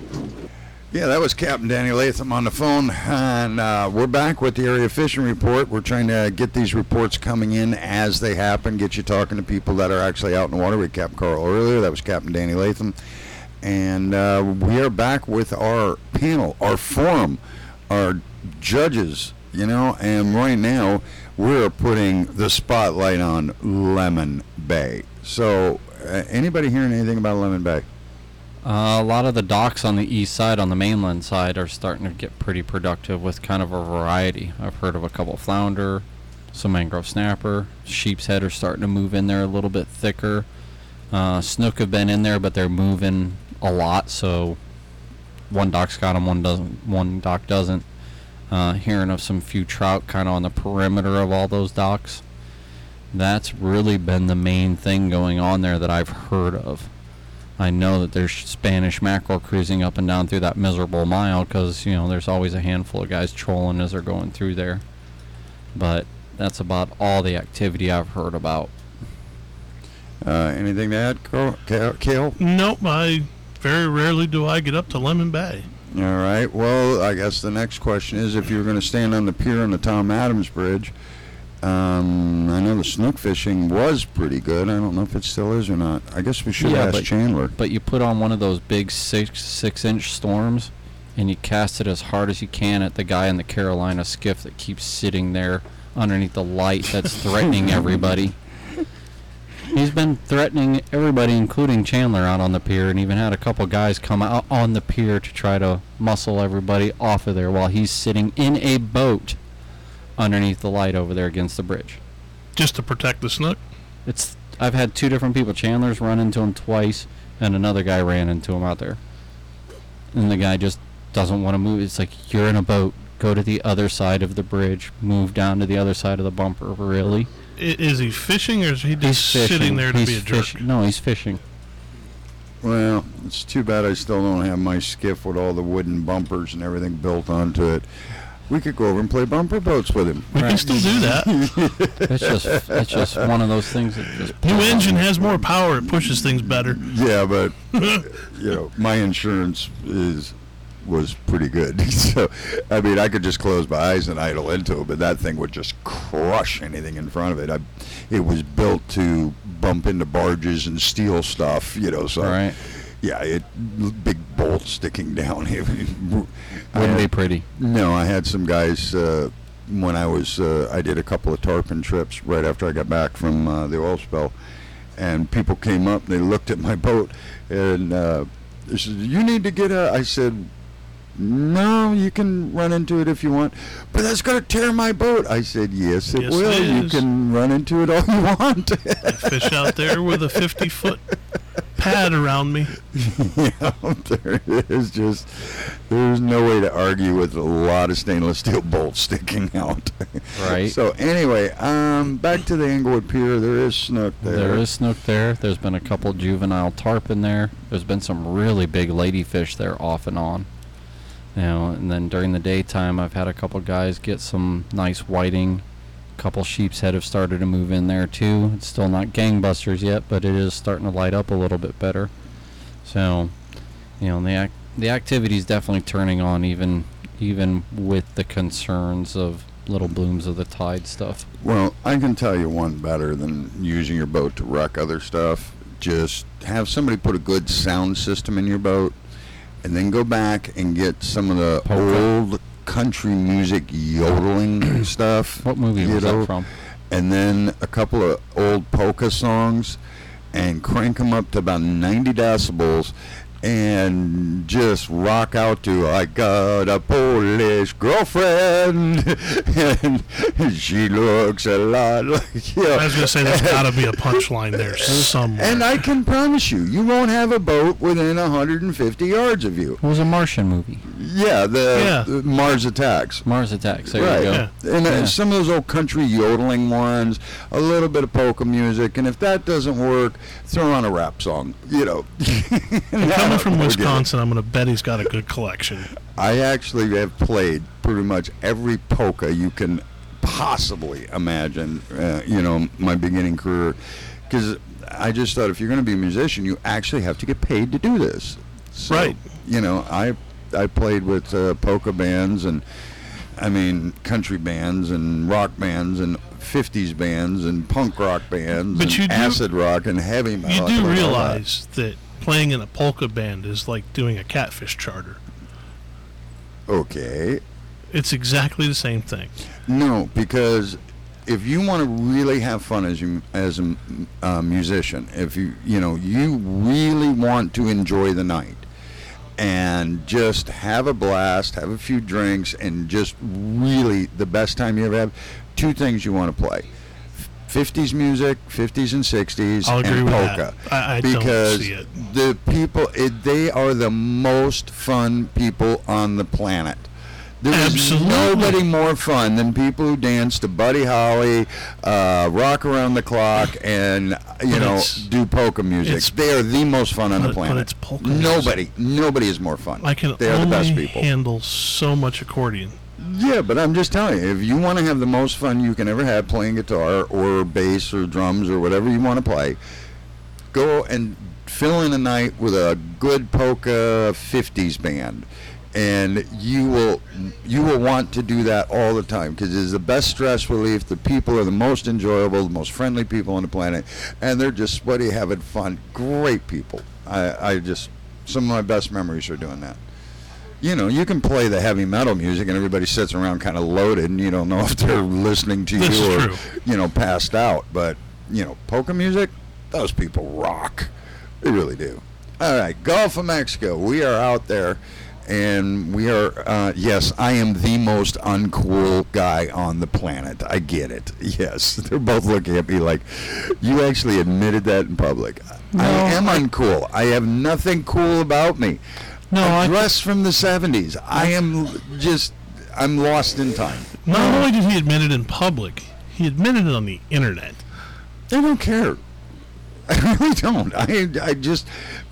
S1: Yeah, that was Captain Danny Latham on the phone, and uh, we're back with the Area Fishing Report. We're trying to get these reports coming in as they happen, get you talking to people that are actually out in the water. We had Captain Carl earlier. That was Captain Danny Latham. And uh, we are back with our panel, our forum, our judges, you know, and right now we're putting the spotlight on Lemon Bay. So, uh, anybody hearing anything about Lemon Bay?
S4: Uh, a lot of the docks on the east side, on the mainland side, are starting to get pretty productive with kind of a variety. I've heard of a couple flounder, some mangrove snapper, sheep's head are starting to move in there a little bit thicker. Uh, snook have been in there, but they're moving a lot, so one dock's got them, one doesn't. One dock doesn't. Uh, hearing of some few trout kind of on the perimeter of all those docks. That's really been the main thing going on there that I've heard of. I know that there's Spanish mackerel cruising up and down through that miserable mile because, you know, there's always a handful of guys trolling as they're going through there. But that's about all the activity I've heard about.
S1: Uh, anything to add, Carl, Cale?
S2: Nope, I very rarely do I get up to Lemon Bay.
S1: All right. Well, I guess the next question is if you're going to stand on the pier on the Tom Adams Bridge. Um, I know the snook fishing was pretty good. I don't know if it still is or not. I guess we should
S4: Yeah,
S1: ask
S4: but-
S1: Chandler.
S4: But you put on one of those big six six inch storms and you cast it as hard as you can at the guy in the Carolina skiff that keeps sitting there underneath the light that's threatening everybody. He's been threatening everybody, including Chandler, out on the pier, and even had a couple guys come out on the pier to try to muscle everybody off of there while he's sitting in a boat underneath the light over there against the bridge.
S2: Just to protect the snook?
S4: It's I've had two different people. Chandler's run into him twice, and another guy ran into him out there. And the guy just doesn't want to move. It's like, you're in a boat. Go to the other side of the bridge. Move down to the other side of the bumper. Really?
S2: I, is he fishing, or is he just
S4: He's fishing.
S2: sitting there to
S4: he's
S2: be a jerk?
S4: fish- No, he's fishing.
S1: Well, it's too bad I still don't have my skiff with all the wooden bumpers and everything built onto it. We could go over and play bumper boats with him.
S2: We can
S4: Right.
S2: still do that.
S4: It's just it's just one of those things that just...
S2: New engine has more power. It pushes things better.
S1: Yeah, but you know, my insurance is was pretty good. So, I mean, I could just close my eyes and idle into it, but that thing would just crush anything in front of it. I, it was built to bump into barges and steal stuff, you know. So,
S4: Right.
S1: yeah, it big bolts sticking down.
S4: Wouldn't
S1: I-
S4: be pretty.
S1: No, I had some guys uh, when I was uh, I did a couple of tarpon trips right after I got back from uh, the oil spill, and people came up and they looked at my boat, and uh, They said, you need to get a, I said, no, you can run into it if you want, but that's going to tear my boat. I said, yes, it
S2: Yes,
S1: will.
S2: it
S1: You
S2: is.
S1: can run into it all you want.
S2: Fish out there with a fifty-foot pad around me.
S1: Yeah, there is just, there's no way to argue with a lot of stainless steel bolts sticking out.
S4: Right.
S1: So anyway, um, back to the Englewood Pier. There is snook there.
S4: There is snook there. There's been a couple juvenile tarpon there. There's been some really big ladyfish there off and on. You know, and then during the daytime, I've had a couple guys get some nice whiting. A couple sheep's head have started to move in there too. It's still not gangbusters yet, but it is starting to light up a little bit better. So, you know, the ac- the activity's definitely turning on, even even with the concerns of little blooms of the tide stuff.
S1: Well, I can tell you one better than using your boat to wreck other stuff. Just have somebody put a good sound system in your boat, and then go back and get some of the
S4: Polka.
S1: old country music yodeling stuff.
S4: What movie
S1: you
S4: was
S1: know,
S4: that from?
S1: And then a couple of old polka songs, and crank them up to about ninety decibels, and just rock out to "I got a Polish girlfriend, and she looks a lot like you."
S2: I was gonna say there's got to be a punchline there somewhere.
S1: And I can promise you, you won't have a boat within one hundred fifty yards of you.
S4: It was a Martian movie.
S1: Yeah, the,
S2: Yeah.
S1: the Mars Attacks.
S4: Mars Attacks. There
S1: Right.
S4: you go.
S2: Yeah.
S1: And uh,
S4: Yeah.
S1: some of those old country yodeling ones, a little bit of polka music, and if that doesn't work, throw on a rap song, you know.
S2: And coming from
S1: Forget it.
S2: Wisconsin, I'm gonna bet he's got a good collection.
S1: I actually have played pretty much every polka you can possibly imagine, uh, you know, my beginning career, because I just thought if you're going to be a musician, you actually have to get paid to do this. So,
S2: Right.
S1: You know, I I played with uh, polka bands and, I mean, country bands and rock bands and fifties bands and punk rock bands
S2: But
S1: and
S2: you do-
S1: acid rock and heavy metal.
S2: You
S1: I
S2: do
S1: played all that.
S2: realize that playing in a polka band is like doing a catfish charter.
S1: Okay.
S2: It's exactly the same thing.
S1: No, because if you want to really have fun as you as a uh, musician, if you you know you really want to enjoy the night and just have a blast, have a few drinks, and just really the best time you ever have, two things you want to play: fifties music, fifties and sixties,
S2: I'll agree
S1: and
S2: with
S1: polka.
S2: that. I, I don't
S1: Because
S2: see it.
S1: the people, it, they are the most fun people on the planet. There is
S2: Absolutely.
S1: nobody more fun than people who dance to Buddy Holly, uh, rock around the clock, and you
S2: But
S1: know
S2: it's-
S1: do polka music.
S2: it's-
S1: They are the most fun on
S2: but-
S1: the
S2: but
S1: planet.
S2: it's polka
S1: nobody, nobody is more fun.
S2: I can
S1: they are the best
S2: only
S1: people.
S2: handle so much accordion.
S1: Yeah, but I'm just telling you, if you want to have the most fun you can ever have playing guitar or bass or drums or whatever you want to play, go and fill in a night with a good polka fifties band, and you will you will want to do that all the time because it's the best stress relief. The people are the most enjoyable, the most friendly people on the planet, and they're just sweaty, having fun. Great people. I, I just some of my best memories are doing that. You know, you can play the heavy metal music and everybody sits around kind of loaded and you don't know if they're listening to
S2: This
S1: you
S2: is
S1: or,
S2: true.
S1: you know, passed out. But, you know, polka music, those people rock. They really do. All right, Gulf of Mexico. We are out there and we are, uh, yes, I am the most uncool guy on the planet. I get it. Yes, they're both looking at me like, you actually admitted that in public. I am uncool. I have nothing cool about me.
S4: No,
S1: I
S4: I-
S1: dress from the seventies. I am just, I'm lost in time.
S2: Not only did he admit it in public, he admitted it on the internet.
S1: I don't care. I really don't. I, I just,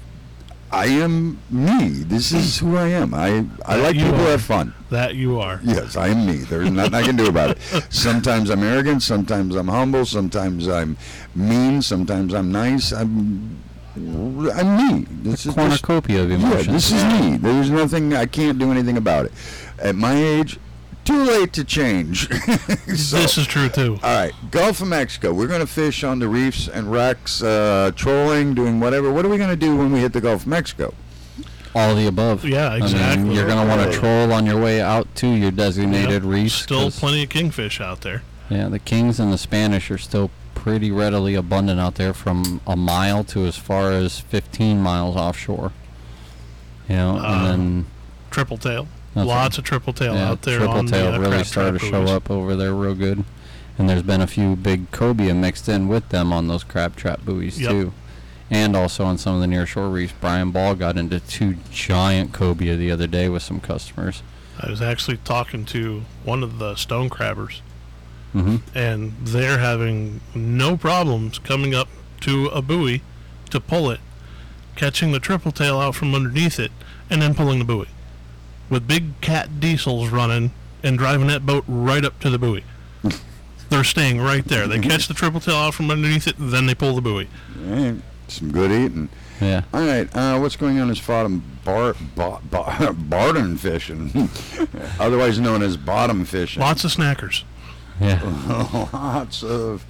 S1: I am me. This is who I am. I, I like
S2: You
S1: people who
S2: are.
S1: have fun.
S2: That you are.
S1: Yes, I am me. There's nothing I can do about it. Sometimes I'm arrogant. Sometimes I'm humble. Sometimes I'm mean. Sometimes I'm nice. I'm, I'm me. This is just-
S4: Cornucopia of
S1: Yeah,
S4: emotions.
S1: this is me. There's nothing, I can't do anything about it. At my age, too late to change. So,
S2: This is true too.
S1: all right, Gulf of Mexico. We're going to fish on the reefs and wrecks, uh, trolling, doing whatever. What are we going to do when we hit the Gulf of Mexico?
S4: All of the above.
S2: Yeah,
S4: I mean,
S2: exactly.
S4: you're going to want to troll on your way out to your designated
S2: Yep.
S4: reefs.
S2: Still
S4: 'cause,
S2: plenty of kingfish out there.
S4: Yeah, the kings and the Spanish are still pretty readily abundant out there from a mile to as far as fifteen miles offshore. You know,
S2: Uh,
S4: and then
S2: Triple tail.
S4: That's
S2: Lots of triple tail
S4: yeah,
S2: out there.
S4: triple
S2: on
S4: tail
S2: the, uh,
S4: really
S2: crab
S4: started to
S2: trap
S4: show
S2: buoys.
S4: up over there real good. And there's been a few big cobia mixed in with them on those crab trap buoys
S2: Yep.
S4: too. And also on some of the nearshore reefs. Brian Ball got into two giant cobia the other day with some customers.
S2: I was actually talking to one of the stone crabbers,
S4: Mm-hmm.
S2: and they're having no problems coming up to a buoy to pull it, catching the triple tail out from underneath it, and then pulling the buoy. With big cat diesels running and driving that boat right up to the buoy. They're staying right there. They catch the triple tail out from underneath it, then they pull the buoy.
S1: Hey, some good eating.
S4: Yeah.
S1: All right, uh, what's going on is bottom bar, bar, bar, bottom fishing, otherwise known as bottom fishing.
S2: Lots of snackers.
S4: Yeah.
S1: Lots of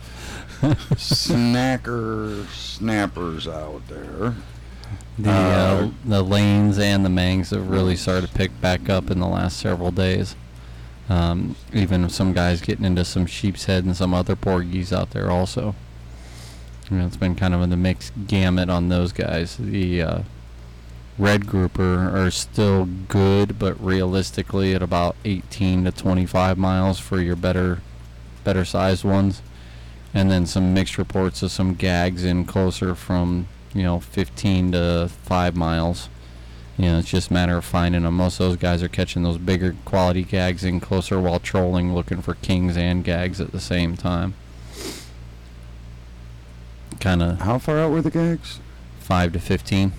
S1: snacker snappers out there.
S4: The
S1: Uh,
S4: uh, the lanes and the mangs have really started to pick back up in the last several days. Um, even some guys getting into some sheep's head and some other porgies out there also. You know, it's been kind of in the mixed gamut on those guys. The uh, red grouper are still good, but realistically at about eighteen to twenty-five miles for your better, better sized ones. And then some mixed reports of some gags in closer from, you know, fifteen to five miles. You know, it's just a matter of finding them. Most of those guys are catching those bigger quality gags in closer while trolling, looking for kings and gags at the same time. Kind of
S1: How far out were the gags?
S4: five to fifteen.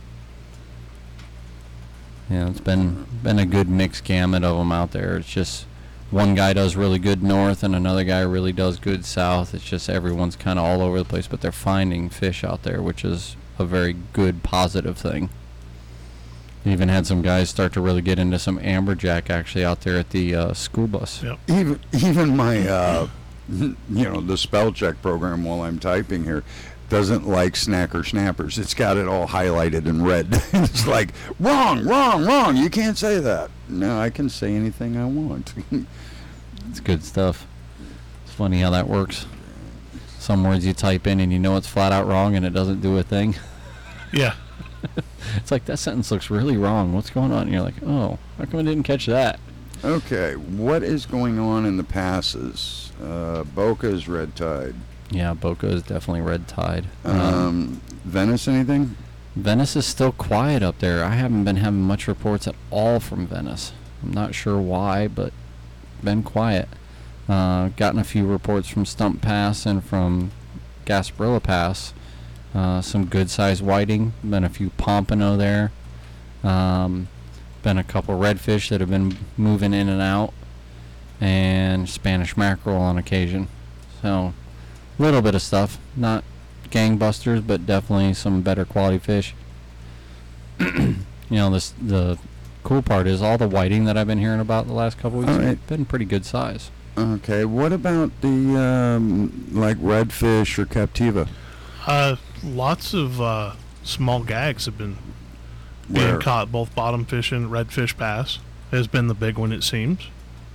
S4: Yeah, it's been been a good mixed gamut of them out there. It's just one guy does really good north and another guy really does good south. It's just everyone's kind of all over the place, but they're finding fish out there, which is a very good positive thing. Even had some guys start to really get into some amberjack actually out there at the uh, school bus.
S2: Yep.
S1: Even even my uh, you know, the spell check program while I'm typing here doesn't like snacker snappers. It's got it all highlighted in red. It's like wrong, wrong, wrong. You can't say that. No, I can say anything I want.
S4: It's good stuff. It's funny how that works. Some words you type in and you know it's flat out wrong and it doesn't do a thing.
S2: Yeah.
S4: It's like, that sentence looks really wrong. What's going on? And you're like, oh, how come I didn't catch that?
S1: Okay, what is going on in the passes? Uh, Boca's red tide.
S4: Yeah, Boca is definitely red tide. Um,
S1: Um, Venice, anything?
S4: Venice is still quiet up there. I haven't been having much reports at all from Venice. I'm not sure why, but been quiet. Uh, gotten a few reports from Stump Pass and from Gasparilla Pass. Uh, some good-sized whiting. Been a few pompano there. Um, been a couple redfish that have been moving in and out. And Spanish mackerel on occasion. So, a little bit of stuff. Not gangbusters, but definitely some better quality fish. You know, this the cool part is all the whiting that I've been hearing about the last couple weeks
S1: All right.
S4: have been pretty good size.
S1: Okay, what about the, um, like, redfish or Captiva?
S2: Uh, lots of uh, small gags have been being
S1: Where?
S2: caught. Both bottom fish and redfish bass has been the big one, it seems.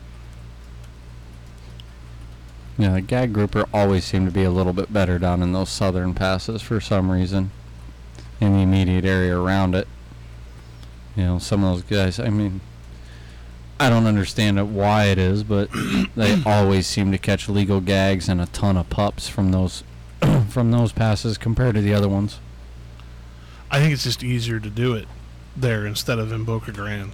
S4: Yeah, the gag grouper always seem to be a little bit better down in those southern passes for some reason. In the immediate area around it. You know, some of those guys, I mean, I don't understand it, why it is, but they always seem to catch legal gags and a ton of pups from those from those passes compared to the other ones.
S2: I think it's just easier to do it there instead of in Boca Grande.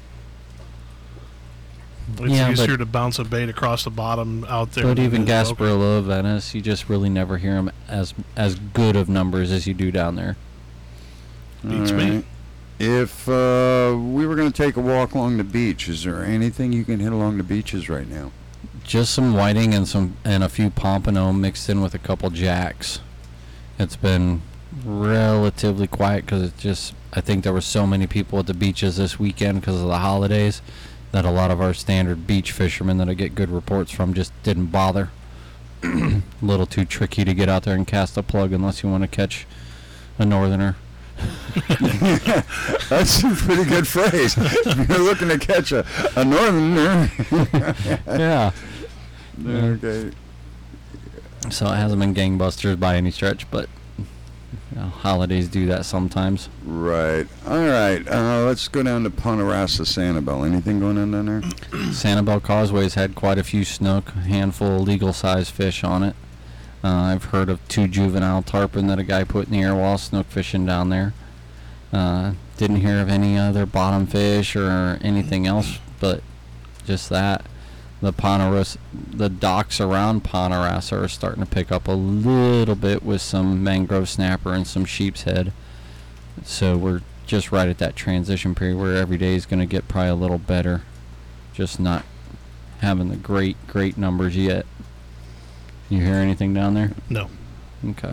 S2: It's
S4: Yeah, but-
S2: easier to bounce a bait across the bottom out there.
S4: But
S2: than
S4: even
S2: it is Boca.
S4: Gasparilla, Venice, you just really never hear them as as good of numbers as you do down there.
S2: Beats
S1: All
S2: me.
S1: right. If uh, we were going to take a walk along the beach, is there anything you can hit along the beaches right now?
S4: Just some whiting and some and a few pompano mixed in with a couple jacks. It's been relatively quiet because it's just, I think there were so many people at the beaches this weekend because of the holidays that a lot of our standard beach fishermen that I get good reports from just didn't bother. A little too tricky to get out there and cast a plug unless you want to catch a northerner.
S1: That's a pretty good phrase. If you're looking to catch a, a northerner.
S4: Yeah.
S1: Okay.
S4: So it hasn't been gangbusters by any stretch, but You know, holidays do that sometimes.
S1: Right. All right. Uh, let's go down to Ponderosa, Sanibel. Anything going on down there?
S4: Sanibel Causeway's had quite a few snook, a handful of legal-sized fish on it. Uh, I've heard of two juvenile tarpon that a guy put in the air while snook fishing down there. Uh, didn't hear of any other bottom fish or anything else, but just that. The Ponderosa, the docks around Ponderosa are starting to pick up a little bit with some mangrove snapper and some sheep's head. So we're just right at that transition period where every day is going to get probably a little better. Just not having the great, great numbers yet. You hear anything down there?
S2: No.
S4: Okay.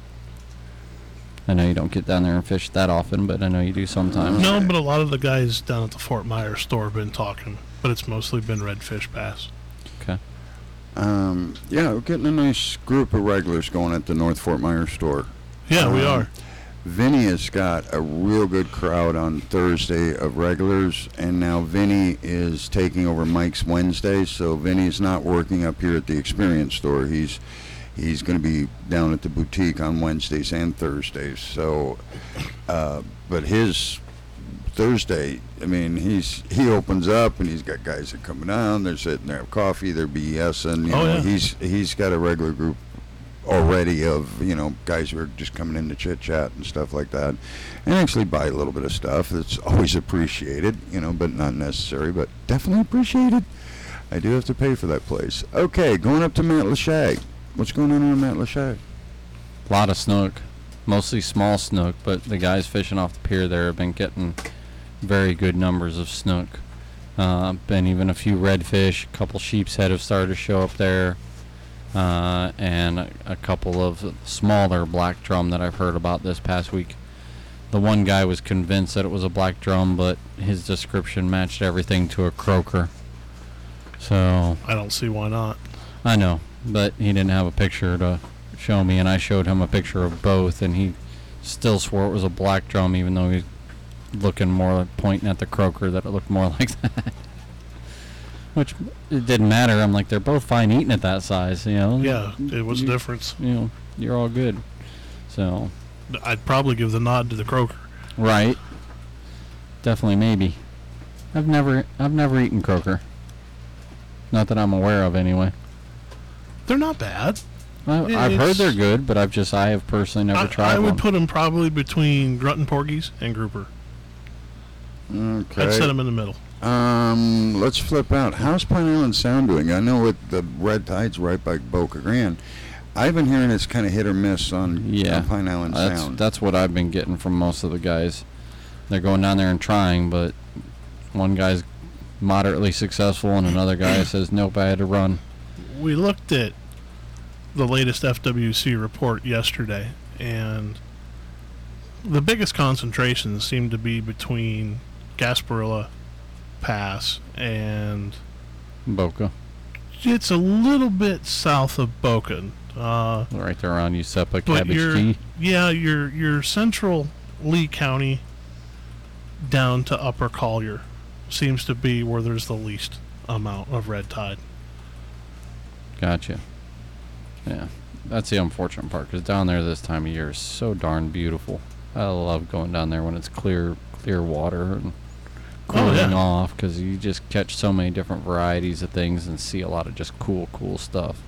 S4: I know you don't get down there and fish that often, but I know you do sometimes.
S2: No, but a lot of the guys down at the Fort Myers store have been talking, but it's mostly been redfish bass.
S4: Okay.
S1: Um, yeah, we're getting a nice group of regulars going at the North Fort Myers store.
S2: Yeah, we
S1: Um,
S2: are.
S1: Vinny has got a real good crowd on Thursday of regulars, and now Vinny is taking over Mike's Wednesday, so Vinny's not working up here at the Experience store. He's he's going to be down at the boutique on Wednesdays and Thursdays. So, uh, but his Thursday, I mean, he's he opens up and he's got guys that come down. They're sitting there, have coffee, they're BSing. You
S2: Oh,
S1: know,
S2: yeah.
S1: he's he's got a regular group already of, you know, guys who are just coming in to chit chat and stuff like that, and actually buy a little bit of stuff that's always appreciated, you know, but not necessary, but definitely appreciated. I do have to pay for that place. Okay, going up to Matt Lashag. What's going on on Matt Lashag?
S4: A lot of snook, mostly small snook, but the guys fishing off the pier there have been getting very good numbers of snook. Uh, been even a few redfish, a couple sheep's head have started to show up there. Uh, and a, a couple of smaller black drum that I've heard about this past week. The one guy was convinced that it was a black drum, but his description matched everything to a croaker. So
S2: I don't see why not.
S4: I know, but he didn't have a picture to show me, and I showed him a picture of both, and he still swore it was a black drum, even though he's looking more, pointing at the croaker, that it looked more like that. Which, it didn't matter. I'm like, they're both fine eating at that size, you know?
S2: Yeah, it was a
S4: You-
S2: difference.
S4: You know, you're all good. So,
S2: I'd probably give the nod to the croaker.
S4: right. Definitely, maybe. I've never, I've never eaten croaker. Not that I'm aware of, anyway.
S2: They're not bad.
S4: I, I've heard
S2: It's-
S4: they're good, but I've just, I have personally never
S2: I,
S4: tried
S2: I would
S4: one.
S2: put them probably between grunt and porgies and grouper.
S1: Okay.
S2: I'd set them in the middle.
S1: Um, let's flip out. How's Pine Island Sound doing? I know with the red tide's right by Boca Grande. I've been hearing it's kind of hit or miss on,
S4: Yeah,
S1: on Pine Island
S4: That's
S1: Sound.
S4: that's what I've been getting from most of the guys. They're going down there and trying, but one guy's moderately successful, and another guy says, "Nope, I had to run."
S2: We looked at the latest F W C report yesterday, and the biggest concentrations seem to be between Gasparilla Pass and
S4: Boca,
S2: it's a little bit south of Boca. Uh,
S4: right there around Usepa,
S2: but
S4: Cabbage
S2: your
S4: Key.
S2: yeah, your your central Lee County down to Upper Collier seems to be where there's the least amount of red tide.
S4: Gotcha. Yeah, that's the unfortunate part, because down there this time of year is so darn beautiful. I love going down there when it's clear, clear water and
S2: Oh,
S4: cooling
S2: yeah.
S4: off, because you just catch so many different varieties of things and see a lot of just cool, cool stuff.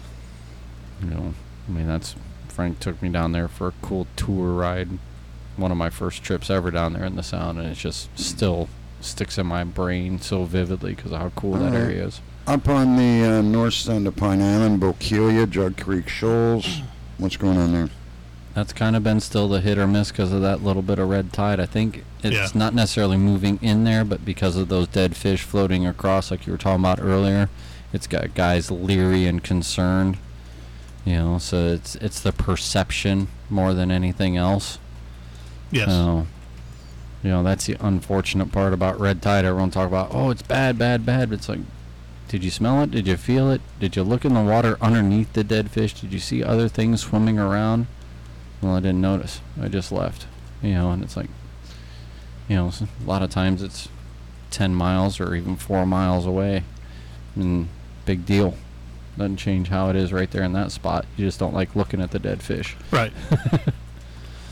S4: You know, I mean, that's Frank took me down there for a cool tour ride, one of my first trips ever down there in the Sound, and it just still sticks in my brain so vividly because of how cool that
S1: Alright.
S4: area is.
S1: Up on the uh, north end of Pine Island, Bokeelia, Jug Creek Shoals. What's going on there?
S4: That's kind of been still the hit or miss because of that little bit of red tide. I think it's
S2: Yeah.
S4: not necessarily moving in there, but because of those dead fish floating across, like you were talking about earlier, it's got guys leery and concerned. You know, so it's it's the perception more than anything else.
S2: Yes.
S4: So, you know, that's the unfortunate part about red tide. Everyone talk about, oh, it's bad, bad, bad. But it's like, did you smell it? Did you feel it? Did you look in the water underneath the dead fish? Did you see other things swimming around? Well, I didn't notice. I just left. You know, and it's like, you know, s- a lot of times it's ten miles or even four miles away. And big deal. Doesn't change how it is right there in that spot. You just don't like looking at the dead fish.
S2: Right.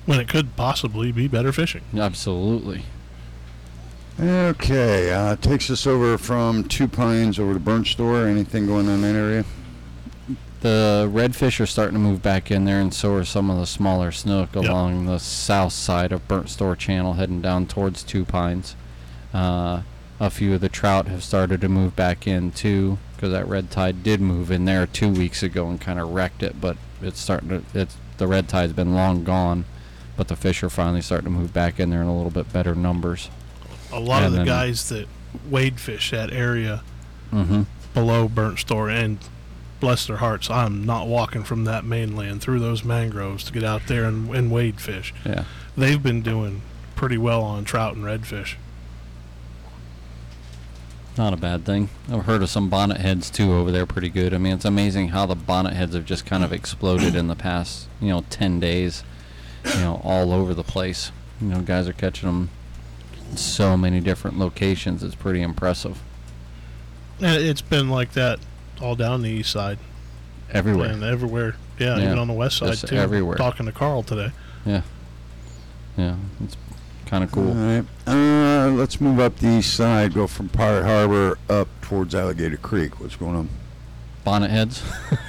S2: when it could possibly be better fishing.
S4: Absolutely.
S1: Okay, uh, takes us over from Two Pines over to Burnt Store. Anything going on in that area?
S4: The redfish are starting to move back in there, and so are some of the smaller snook
S2: Yep.
S4: along the south side of Burnt Store Channel, heading down towards Two Pines. Uh, a few of the trout have started to move back in too, because that red tide did move in there two weeks ago and kind of wrecked it. But it's starting to. It's the red tide's been long gone, but the fish are finally starting to move back in there in a little bit better numbers.
S2: A lot of
S4: And
S2: the
S4: then-
S2: guys that wade fish that area
S4: Mm-hmm.
S2: below Burnt Store, and bless their hearts, I'm not walking from that mainland through those mangroves to get out there and, and wade fish.
S4: Yeah.
S2: They've been doing pretty well on trout and redfish.
S4: Not a bad thing. I've heard of some bonnet heads too over there, pretty good. I mean, it's amazing how the bonnet heads have just kind of exploded in the past, you know, ten days, you know, all over the place. You know, guys are catching them in so many different locations. It's pretty impressive.
S2: And it's been like that all down the east side
S4: Everywhere.
S2: and everywhere. Yeah,
S4: Yeah.
S2: even on the west side
S4: Just
S2: too.
S4: everywhere.
S2: Talking to Carl today.
S4: Yeah. Yeah, it's kind of cool.
S1: All right. Uh, let's move up the east side. Go from Pirate Harbor up towards Alligator Creek. What's going on?
S4: Bonnet heads.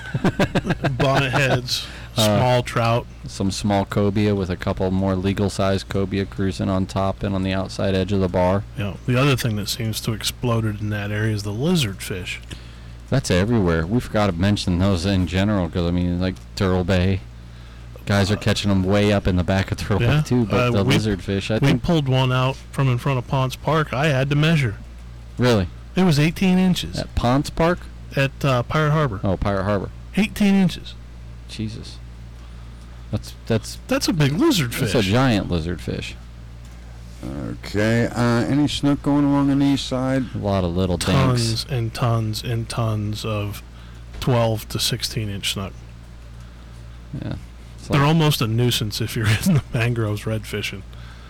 S2: Bonnet heads,
S4: Uh,
S2: small trout.
S4: Some small cobia with a couple more legal-sized cobia cruising on top and on the outside edge of the bar.
S2: You know, the other thing that seems to have exploded in that area is the lizard fish.
S4: That's everywhere. We forgot to mention those in general because, I mean, like Turtle Bay. Guys are catching them way up in the back of Turtle
S2: Yeah,
S4: Bay, too. But
S2: uh,
S4: the
S2: we-
S4: lizard fish, I
S2: We
S4: think.
S2: pulled one out from in front of Ponce Park. I had to measure.
S4: Really?
S2: It was eighteen inches
S4: At Ponce Park?
S2: at uh, Pirate Harbor.
S4: Oh, Pirate Harbor.
S2: eighteen inches.
S4: Jesus. That's that's
S2: That's a big lizard fish.
S4: that's a giant lizard fish.
S1: Okay. Uh, any snook going along on the east side?
S4: A lot of little
S2: Tons
S4: dinks.
S2: and tons and tons of twelve to sixteen inch snook.
S4: Yeah. It's
S2: They're
S4: like-
S2: almost a nuisance if you're in the mangroves red fishing.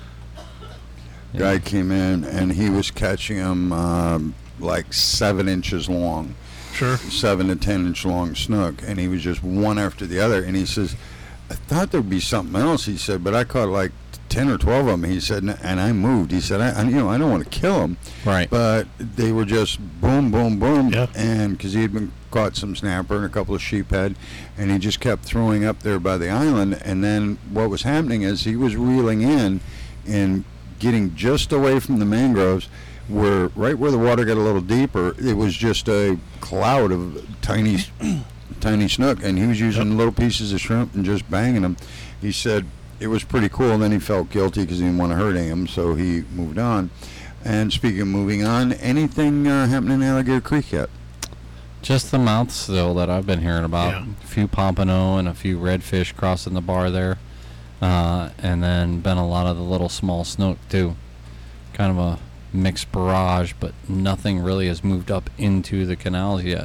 S4: yeah.
S1: Guy came in and he was catching them um, like seven inches long,
S2: Sure.
S1: seven to ten inch long snook, and he was just one after the other. And he says, "I thought there'd be something else." He said, "But I caught like ten or twelve of them." He said, "And I moved." He said, "I, I you know, I don't want to kill them,
S4: Right.
S1: but they were just boom, boom, boom."
S2: Yeah.
S1: And because he had been caught some snapper and a couple of sheephead, and he just kept throwing up there by the island. And then what was happening is he was reeling in and getting just away from the mangroves, where right where the water got a little deeper, it was just a cloud of tiny, tiny snook, and he was using little pieces of shrimp and just banging them. He said it was pretty cool, and then he felt guilty because he didn't want to hurt him, so he moved on. And speaking of moving on, anything uh, happening in Alligator Creek yet?
S4: Just the mouth still that I've been hearing about.
S2: Yeah.
S4: A few pompano and a few redfish crossing the bar there. Uh, and then been a lot of the little small snook too. Kind of a mixed barrage, but nothing really has moved up into the canals yet.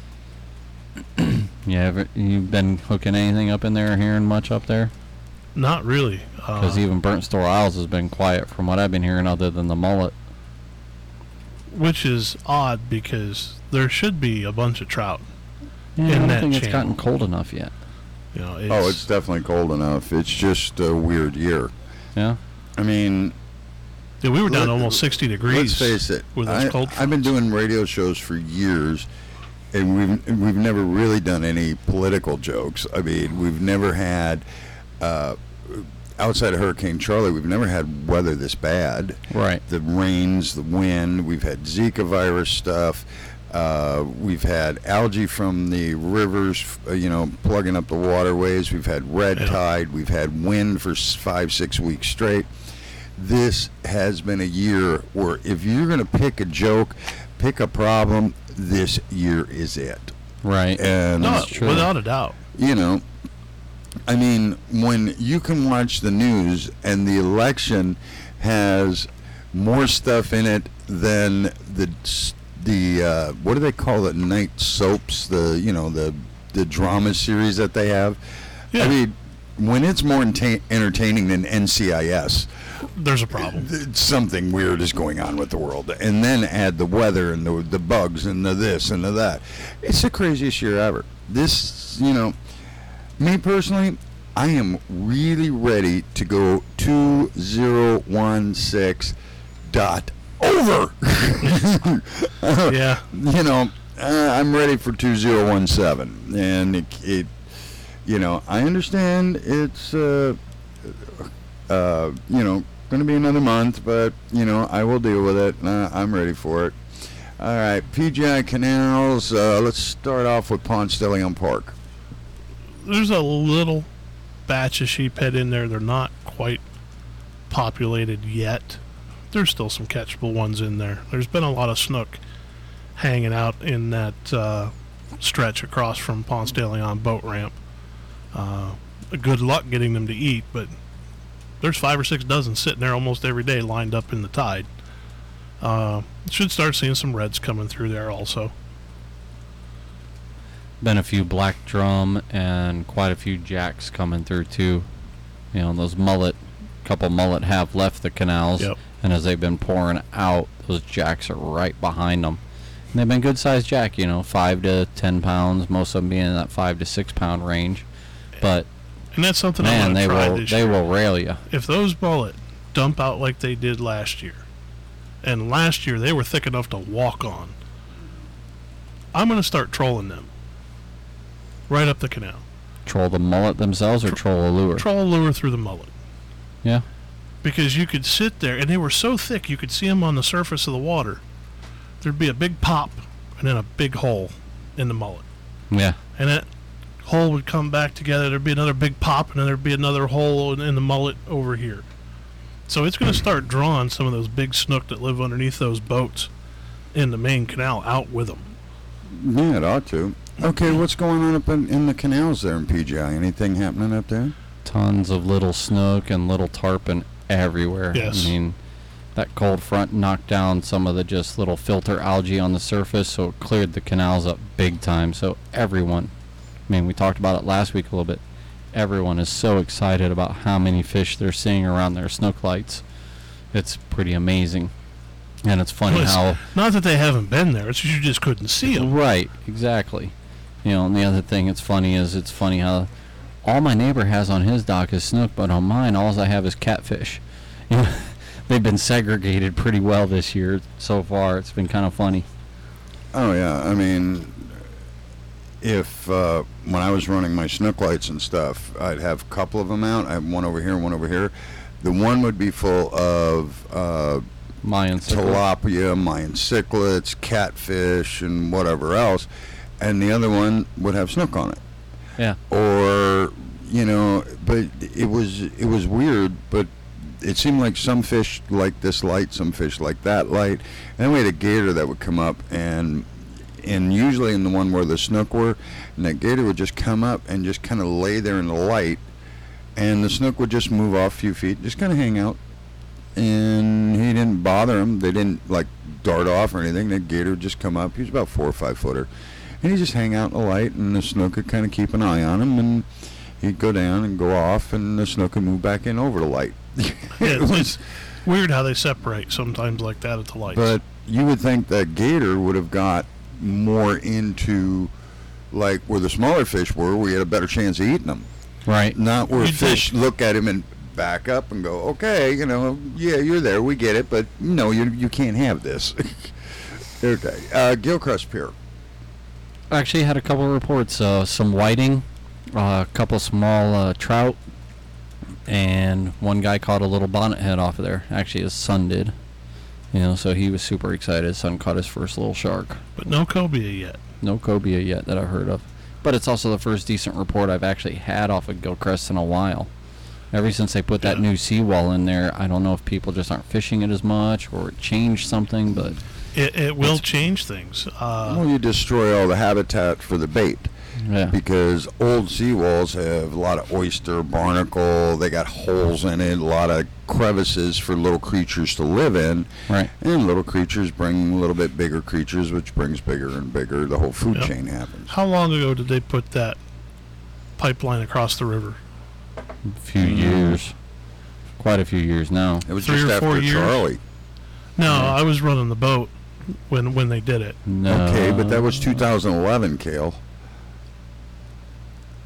S4: you ever, you've been hooking anything up in there or hearing much up there?
S2: Not really.
S4: Because
S2: Uh,
S4: even Burnt Store Isles has been quiet from what I've been hearing other than the mullet.
S2: which is odd because there should be a bunch of trout.
S4: Yeah,
S2: In
S4: I don't
S2: that
S4: think it's
S2: channel.
S4: gotten cold enough yet.
S2: You know, it's,
S1: Oh, it's definitely cold enough. It's just a weird year.
S4: Yeah?
S1: I mean,
S2: yeah, we were down
S1: let-
S2: to almost sixty degrees.
S1: let's face it.
S2: with those
S1: I,
S2: cold
S1: I've been
S2: fronts.
S1: doing radio shows for years, and we've we've never really done any political jokes. I mean, we've never had uh, outside of Hurricane Charlie, we've never had weather this bad.
S4: Right.
S1: The rains, the wind. We've had Zika virus stuff. Uh, we've had algae from the rivers, uh, you know, plugging up the waterways. We've had red
S2: Yeah.
S1: tide. We've had wind for s- five, six weeks straight. This has been a year where if you're going to pick a joke, pick a problem, this year is it.
S4: Right.
S1: And,
S2: No,
S4: That's true.
S2: without a doubt.
S1: you know, I mean, when you can watch the news and the election has more stuff in it than the the uh, what do they call it, night soaps, the you know the the drama series that they have.
S2: Yeah.
S1: I mean, when it's more enta- entertaining than N C I S,
S2: There's a problem.
S1: th- something weird is going on with the world. And then add the weather and the the bugs and the this and the that. It's the craziest year ever. This, you know, me personally, I am really ready to go two zero one six dot over.
S2: Yeah.
S1: You know, uh, I'm ready for two zero one seven, and it, it you know, I understand it's, uh, uh, you know, going to be another month, but you know, I will deal with it. Uh, I'm ready for it. All right, P G I Canals. Uh, let's start off with Ponce de Leon Park.
S2: There's a little batch of sheephead in there. They're not quite populated yet. There's still some catchable ones in there. There's been a lot of snook hanging out in that uh, stretch across from Ponce de Leon boat ramp. Uh, good luck getting them to eat, but there's five or six dozen sitting there almost every day lined up in the tide. Uh, should start seeing some reds coming through there also.
S4: Been a few black drum and quite a few jacks coming through too. You know, those mullet, couple mullet have left the canals,
S2: Yep.
S4: and as they've been pouring out, those jacks are right behind them. And they've been good sized jack, you know, five to ten pounds, most of them being in that five to six pound range. But
S2: And that's something I
S4: man,
S2: want to
S4: they
S2: try
S4: will
S2: this
S4: they
S2: year.
S4: will rail you.
S2: If those mullet dump out like they did last year, and last year they were thick enough to walk on, I'm going to start trolling them right up the canal.
S4: Troll the mullet themselves or troll a lure?
S2: Troll a lure through the mullet.
S4: Yeah.
S2: Because you could sit there, and they were so thick you could see them on the surface of the water. There'd be a big pop and then a big hole in the mullet.
S4: Yeah.
S2: And that hole would come back together. There'd be another big pop, and then there'd be another hole in, in the mullet over here. So it's going to start drawing some of those big snook that live underneath those boats in the main canal out with them.
S1: Yeah, it ought to. Okay, what's going on up in, in the canals there in P G I? Anything happening up there?
S4: Tons of little snook and little tarpon everywhere.
S2: Yes.
S4: I mean, that cold front knocked down some of the just little filter algae on the surface, so it cleared the canals up big time. So everyone, I mean, we talked about it last week a little bit, everyone is so excited about how many fish they're seeing around their snook lights. It's pretty amazing. And it's funny
S2: Well, it's
S4: how...
S2: Not that they haven't been there, it's just you just couldn't see them.
S4: Right, exactly. You know, and the other thing that's funny is it's funny how all my neighbor has on his dock is snook, but on mine, all I have is catfish. You know, they've been segregated pretty well this year so far. It's been kind of funny.
S1: Oh, yeah. I mean, if uh, when I was running my snook lights and stuff, I'd have a couple of them out. I have one over here, one over here. The one would be full of uh,
S4: Mayan cichlid.
S1: tilapia, Mayan cichlids, catfish, and whatever else. And the other one would have snook on it.
S4: Yeah.
S1: Or, you know, but it was it was weird, but it seemed like some fish like this light, some fish like that light. And then we had a gator that would come up, and and usually in the one where the snook were, and that gator would just come up and just kind of lay there in the light, and the snook would just move off a few feet, just kind of hang out. And he didn't bother them. They didn't, like, dart off or anything. The gator would just come up. He was about four or five footer. And he'd just hang out in the light, and the snook would kind of keep an eye on him, and he'd go down and go off, and the snook would move back in over the light.
S2: Yeah,
S1: It
S2: it's,
S1: was-
S2: it's weird how they separate sometimes like that at the lights.
S1: But you would think that gator would have got more into, like, where the smaller fish were, where you had a better chance of eating them.
S4: Right.
S1: Not where
S2: You'd
S1: fish
S2: think.
S1: look at him and back up and go, okay, you know, yeah, you're there, we get it, but no, you you can't have this. Okay. Uh, Gilchrist Pier.
S4: Actually had a couple of reports. Uh, some whiting, uh, a couple small uh, trout, and one guy caught a little bonnet head off of there. Actually, his son did. You know, so he was super excited. His son caught his first little shark.
S2: but no cobia yet.
S4: No cobia yet that I've heard of. But it's also the first decent report I've actually had off of Gilchrist in a while. Ever since they put that
S2: Yeah.
S4: new seawall in there, I don't know if people just aren't fishing it as much or it changed something, but
S2: It, it will
S4: It's-
S2: change things. Uh,
S1: Well, you destroy all the habitat for the bait,
S4: yeah.
S1: because old seawalls have a lot of oyster, barnacle, they got holes in it, a lot of crevices for little creatures to live in.
S4: Right.
S1: And little creatures bring a little bit bigger creatures, which brings bigger and bigger. The whole food
S2: Yep.
S1: chain happens.
S2: how long ago did they put that pipeline across the river?
S4: A few years. Quite a few years now.
S1: It was
S2: Three
S1: just
S2: or four
S1: after
S2: years?
S1: Charlie.
S2: No,
S4: Yeah.
S2: I was running the boat when when they did it.
S4: No.
S1: Okay, but that was two thousand eleven, Kale. Or
S4: Been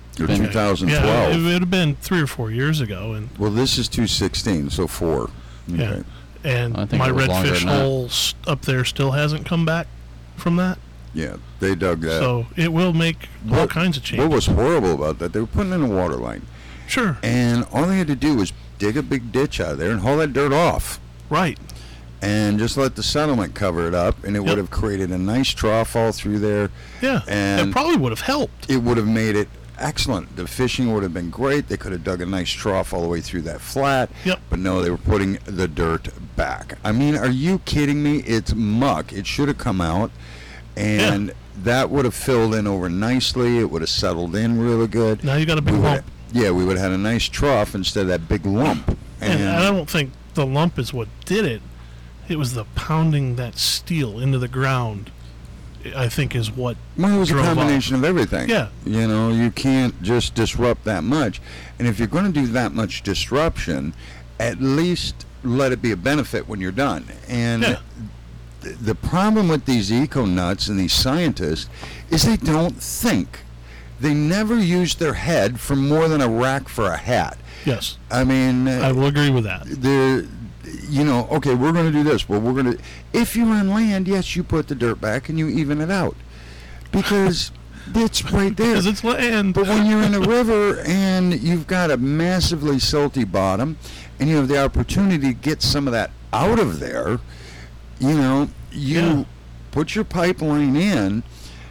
S1: thousand twelve.
S2: Yeah, it would have been three or four years ago, and
S1: Well, this is two sixteen, so four.
S2: yeah,
S1: Okay.
S2: and
S4: I think
S2: my
S4: it was longer
S2: redfish
S4: than that.
S2: hole s- up there still hasn't come back from that.
S1: Yeah, they dug that.
S2: So it will make all
S1: What-
S2: kinds of
S1: What
S2: changes.
S1: was horrible about that, they were putting in a water line,
S2: Sure,
S1: and all they had to do was dig a big ditch out of there and haul that dirt off,
S2: right.
S1: and just let the settlement cover it up, and it
S2: Yep.
S1: would have created a nice trough all through there.
S2: Yeah,
S1: And
S2: it probably would have helped.
S1: it would have made it excellent. The fishing would have been great. They could have dug a nice trough all the way through that flat.
S2: Yep.
S1: But no, they were putting the dirt back. I mean, are you kidding me? It's muck. It should have come out, and that would have filled in over nicely. It would have settled in really good.
S2: Now you got a big
S1: We would
S2: lump,
S1: have- yeah, we would have had a nice trough instead of that big lump.
S2: and, and I don't think the lump is what did it. It was the pounding that steel into the ground. I think is what.
S1: Well, it was a
S2: drove
S1: combination of everything.
S2: Yeah.
S1: You know, you can't just disrupt that much. And if you're going to do that much disruption, at least let it be a benefit when you're done. And
S2: Yeah.
S1: th- the problem with these eco nuts and these scientists is they don't think. They never use their head for more than a rack for a hat.
S2: Yes,
S1: I mean,
S2: I will agree with that.
S1: the you know, okay, we're going to do this. Well, we're going to, if you're on land, yes, you put the dirt back and you even it out because it's right there.
S2: Because it's land.
S1: But when you're in a river and you've got a massively salty bottom and you have the opportunity to get some of that out of there, you know, you
S2: Yeah.
S1: put your pipeline in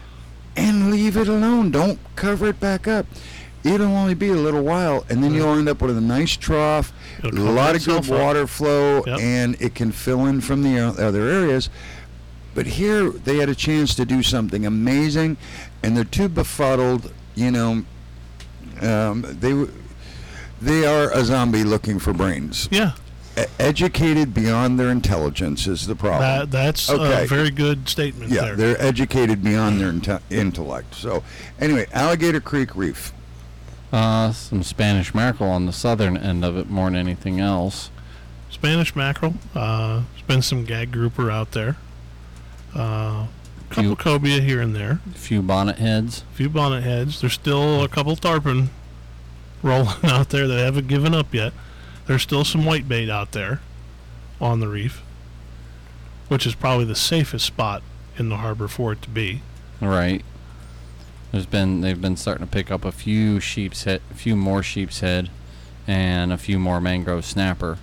S1: and leave it alone. Don't cover it back up. It'll only be a little while, and then you'll end up with a nice trough, a
S2: It'll cover
S1: lot of good
S2: itself up.
S1: water flow,
S2: Yep.
S1: and it can fill in from the o- other areas. But here they had a chance to do something amazing, and they're too befuddled. You know, um, they w- they are a zombie looking for brains.
S2: Yeah,
S1: E- educated beyond their intelligence is the problem.
S2: that, that's
S1: Okay.
S2: a very good statement
S1: yeah,
S2: there.
S1: they're educated beyond their inte- intellect. So, anyway, Alligator Creek Reef.
S4: Uh, some Spanish mackerel on the southern end of it more than anything else.
S2: Spanish mackerel. Uh, there's been some gag grouper out there. Uh, couple
S4: Few-
S2: cobia here and there.
S4: A few bonnet heads.
S2: A few bonnet heads. There's still a couple tarpon rolling out there that haven't given up yet. There's still some whitebait out there on the reef, which is probably the safest spot in the harbor for it to be.
S4: Right. There's been they've been starting to pick up a few sheep's head, a few more sheep's head, and a few more mangrove snapper.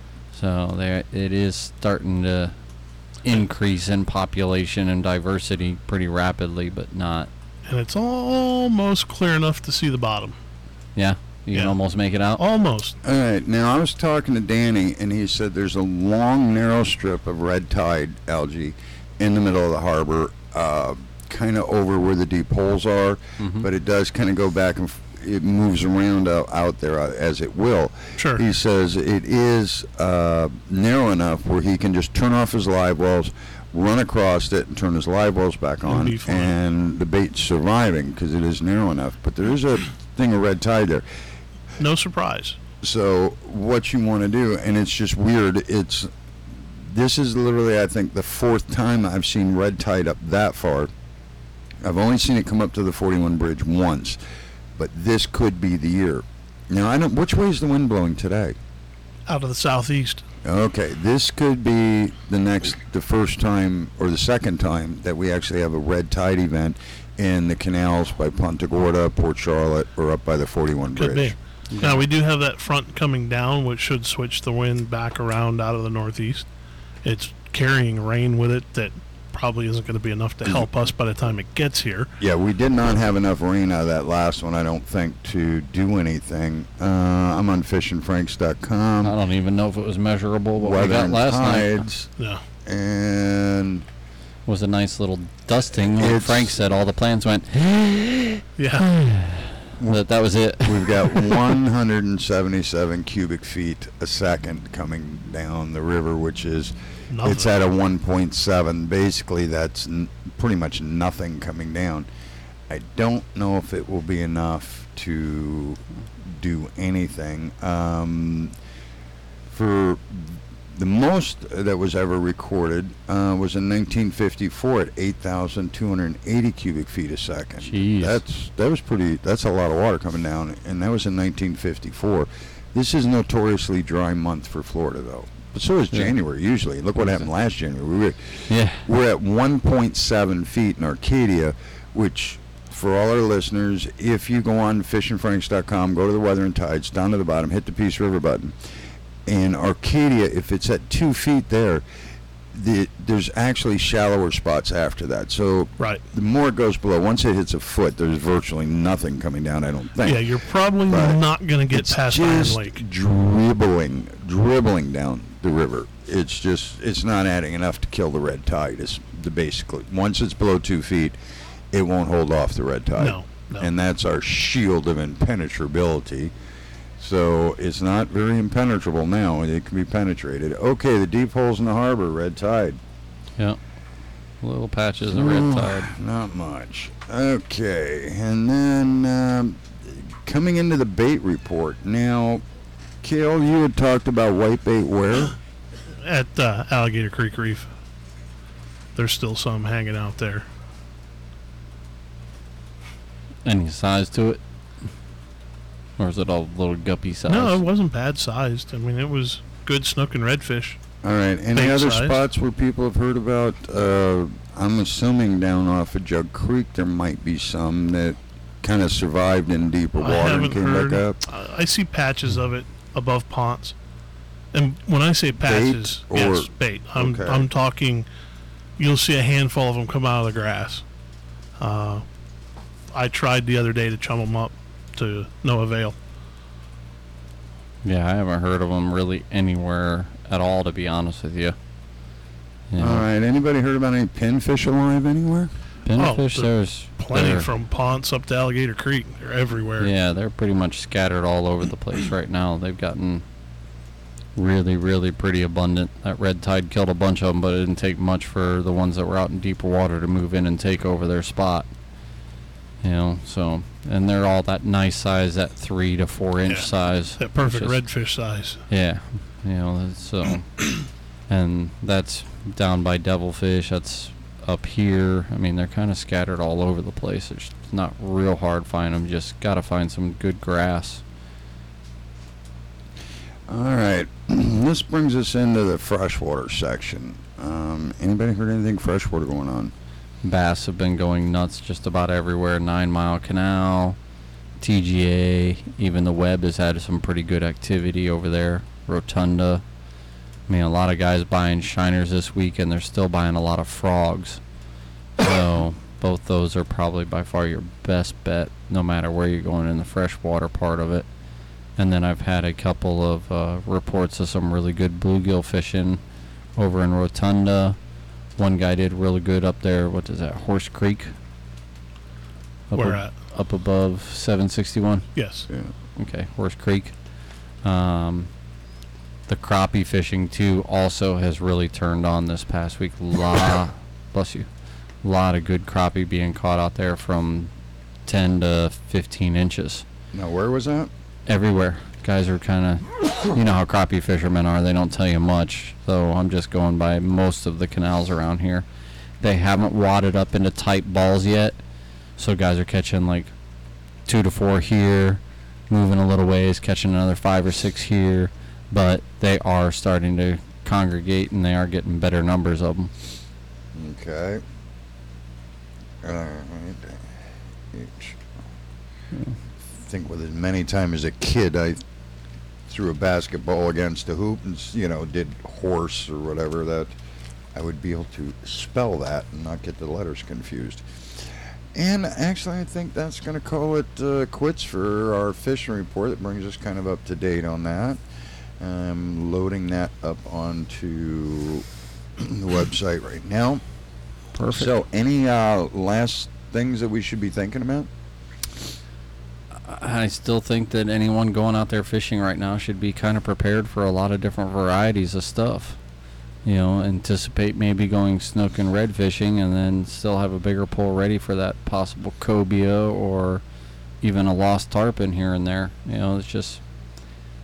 S4: So there it is starting to increase in population and diversity pretty rapidly, but not.
S2: And it's almost clear enough to see the bottom.
S4: Yeah, you can
S2: Yeah.
S4: almost make it out.
S2: Almost.
S1: All right, now I was talking to Danny, and he said there's a long, narrow strip of red tide algae in the middle of the harbor, uh, kind of over where the deep holes are,
S4: Mhm.
S1: but it does kind of go back and f- it moves around out, out there uh, as it will.
S2: Sure.
S1: He says it is uh, narrow enough where he can just turn off his live wells, run across it, and turn his live wells back
S2: And
S1: on,
S2: be fine.
S1: and the bait's surviving because it is narrow enough. But there is a thing of red tide there.
S2: No surprise.
S1: So what you want to do, and it's just weird, it's this is literally, I think, the fourth time I've seen red tide up that far. I've only seen it come up to the forty-one bridge once, but this could be the year. Now, I don't, which way is the wind blowing today?
S2: Out of the southeast.
S1: Okay, this could be the next, the first time, or the second time that we actually have a red tide event in the canals by Punta Gorda, Port Charlotte, or up by the forty-one
S2: Could
S1: bridge.
S2: be. Now, we do have that front coming down, which should switch the wind back around out of the northeast. It's carrying rain with it that probably isn't going to be enough to help us by the time it gets here.
S1: Yeah, we did not have enough rain out of that last one, I don't think, to do anything. Uh, I'm on fishing franks dot
S4: I
S1: com.
S4: don't even know if it was measurable. What we
S1: Weather
S4: got
S1: and
S4: last night
S1: tides,
S2: Yeah.
S1: and
S4: was a nice little dusting. Like
S1: It's-
S4: Frank said, all the plants went.
S2: Yeah.
S4: That that was it.
S1: we've got one hundred seventy-seven cubic feet a second coming down the river, which is,
S2: Nothing.
S1: it's at a one point seven. Basically, that's n- pretty much nothing coming down. I don't know if it will be enough to do anything. Um, for the most that was ever recorded uh, was in nineteen fifty-four at eight thousand two hundred eighty cubic feet a second.
S4: Jeez.
S1: That's that was pretty. That's a lot of water coming down, and that was in nineteen fifty-four. This is a notoriously dry month for Florida, though. But so is
S4: Yeah.
S1: January usually. Look what happened last January. We were,
S4: Yeah.
S1: we're at one point seven feet in Arcadia, which, for all our listeners, if you go on fishin franks dot com, go to the weather and tides, down to the bottom, hit the Peace River button. And Arcadia, if it's at two feet there, the, there's actually shallower spots after that. So
S2: Right.
S1: the more it goes below, once it hits a foot, there's virtually nothing coming down, I don't think.
S2: Yeah, you're probably
S1: But
S2: not going to get
S1: it's
S2: past Iron
S1: just
S2: Lake.
S1: dribbling, dribbling down the river. It's just, it's not adding enough to kill the red tide. It's the basically, once it's below two feet, it won't hold off the red tide.
S2: No, no.
S1: And that's our shield of impenetrability. So it's not very impenetrable now. It can be penetrated. Okay, the deep holes in the harbor, red tide.
S4: Yeah. Little patches of red
S1: Ooh,
S4: tide.
S1: Not much. Okay, and then um, coming into the bait report. Now, Cale, you had talked about whitebait where?
S2: At uh, Alligator Creek Reef. There's still some hanging out there.
S4: Any size to it? Or is it all little guppy size?
S2: No, it wasn't bad sized. I mean, it was good snook and redfish.
S1: All right. Any
S2: Bait
S1: other
S2: size.
S1: spots where people have heard about? Uh, I'm assuming down off of Jug Creek there might be some that kind of survived in deeper
S2: I
S1: water and
S2: haven't
S1: came
S2: heard.
S1: back up.
S2: I I see patches of it above ponds. And when I say patches,
S1: or-
S2: yes, bait. I'm
S1: okay.
S2: I'm talking. You'll see a handful of them come out of the grass. Uh, I tried the other day to chum them up, to no avail.
S4: Yeah, I haven't heard of them really anywhere at all, to be honest with you. You know,
S1: All right. Anybody heard about any pinfish alive anywhere?
S4: Pinfish,
S2: Oh,
S4: there's
S2: Plenty
S4: they're-
S2: from Ponce up to Alligator Creek. They're everywhere.
S4: Yeah, they're pretty much scattered all over the place right now. They've gotten really, really pretty abundant. That red tide killed a bunch of them, but it didn't take much for the ones that were out in deeper water to move in and take over their spot. You know, so, and they're all that nice size, that three to four inch
S2: Yeah.
S4: size.
S2: That perfect
S4: which is-
S2: redfish size.
S4: Yeah, you know, that's, so, and that's down by Devilfish. That's up here. I mean, they're kind of scattered all over the place. It's not real hard finding them. Just got to find some good grass.
S1: All right. This brings us into the freshwater section. Um, anybody heard anything freshwater going on?
S4: Bass have been going nuts just about everywhere. Nine Mile Canal, T G A, even the Web has had some pretty good activity over there. Rotunda. I mean, a lot of guys buying shiners this week, and they're still buying a lot of frogs. So both those are probably by far your best bet, no matter where you're going in the freshwater part of it. And then I've had a couple of uh, reports of some really good bluegill fishing over in Rotunda. One guy did really good up there. What is that? Horse Creek. Up
S2: Where
S4: ab-
S2: at?
S4: Up above seven sixty-one.
S2: Yes.
S1: Yeah.
S4: Okay, Horse Creek. Um, the crappie fishing too also has really turned on this past week. La, bless you. Lot of good crappie being caught out there from ten to fifteen inches.
S1: Now, where was that?
S4: Everywhere. Guys are kind of, you know how crappie fishermen are. They don't tell you much. So I'm just going by most of the canals around here. They haven't wadded up into tight balls yet. So guys are catching like two to four here, moving a little ways, catching another five or six here. But they are starting to congregate, and they are getting better numbers of them.
S1: Okay. All right. I think with as many times as a kid, I threw a basketball against a hoop and, you know, did horse or whatever, that I would be able to spell that and not get the letters confused. And actually, I think that's going to call it uh, quits for our fishing report. That brings us kind of up to date on that. I'm loading that up onto the website right now.
S4: Perfect.
S1: So, any uh, last things that we should be thinking about?
S4: I still think that anyone going out there fishing right now should be kind of prepared for a lot of different varieties of stuff. You know, anticipate maybe going snook and red fishing, and then still have a bigger pull ready for that possible cobia or even a lost tarpon here and there. You know, it's just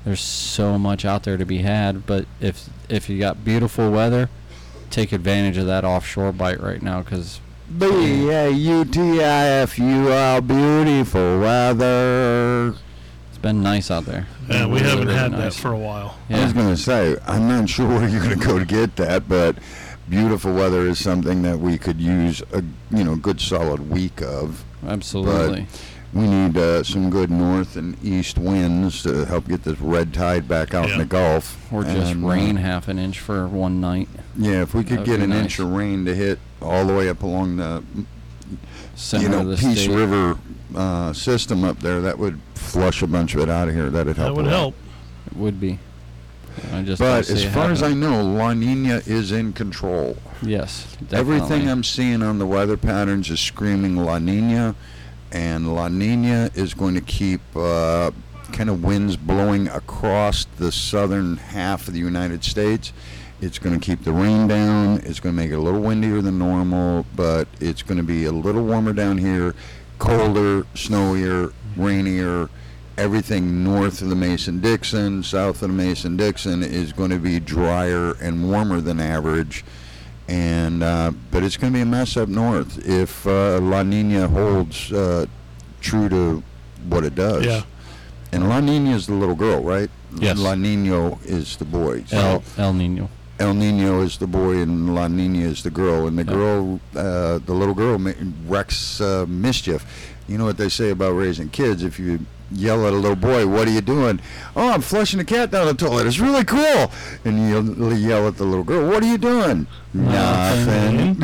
S4: there's so much out there to be had. But if if you got beautiful weather, take advantage of that offshore bite right now, because
S1: B A U T I F U L, beautiful weather.
S4: it's been nice out there.
S2: Yeah, we
S4: Really,
S2: haven't
S4: really
S2: had
S4: nice.
S2: that for a while.
S1: I was
S4: Yeah,
S1: going to say, I'm not sure where you're going to go to get that, but beautiful weather is something that we could use a you know good solid week of.
S4: absolutely.
S1: We need uh, some good north and east winds to help get this red tide back out in
S2: Yeah.
S1: the Gulf.
S4: Or just
S1: And, uh,
S4: rain half an inch for one night.
S1: Yeah, if we could
S4: That
S1: get
S4: would
S1: an
S4: be
S1: inch
S4: nice.
S1: of rain to hit all the way up along the
S4: Center
S1: you know
S4: of the
S1: Peace
S4: state.
S1: River uh, system up there, that would flush a bunch of it out of here. That'd help.
S2: That would
S1: a lot.
S2: help.
S4: It would be. I just don't
S1: But
S4: see
S1: as
S4: it
S1: far as I
S4: happening.
S1: know, La Nina is in control.
S4: Yes, definitely.
S1: Everything I'm seeing on the weather patterns is screaming La Nina, and La Nina is going to keep uh, kind of winds blowing across the southern half of the United States. It's going to keep the rain down. It's going to make it a little windier than normal, but it's going to be a little warmer down here, colder, snowier, rainier. Everything north of the Mason-Dixon, south of the Mason-Dixon is going to be drier and warmer than average. And uh, but it's going to be a mess up north if uh, La Nina holds uh, true to what it does.
S2: Yeah.
S1: And La Nina is the little girl, right?
S4: Yes.
S1: La Nino is the boy. So
S4: El, El Nino.
S1: El Nino is the boy and La Nina is the girl. And the
S4: Yeah.
S1: girl, uh, the little girl, ma- wrecks uh, mischief. You know what they say about raising kids? If you yell at a little boy, "What are you doing?" "Oh, I'm flushing a cat down the toilet. It's really cool." And you yell, yell at the little girl, "What are you doing?" "Nothing."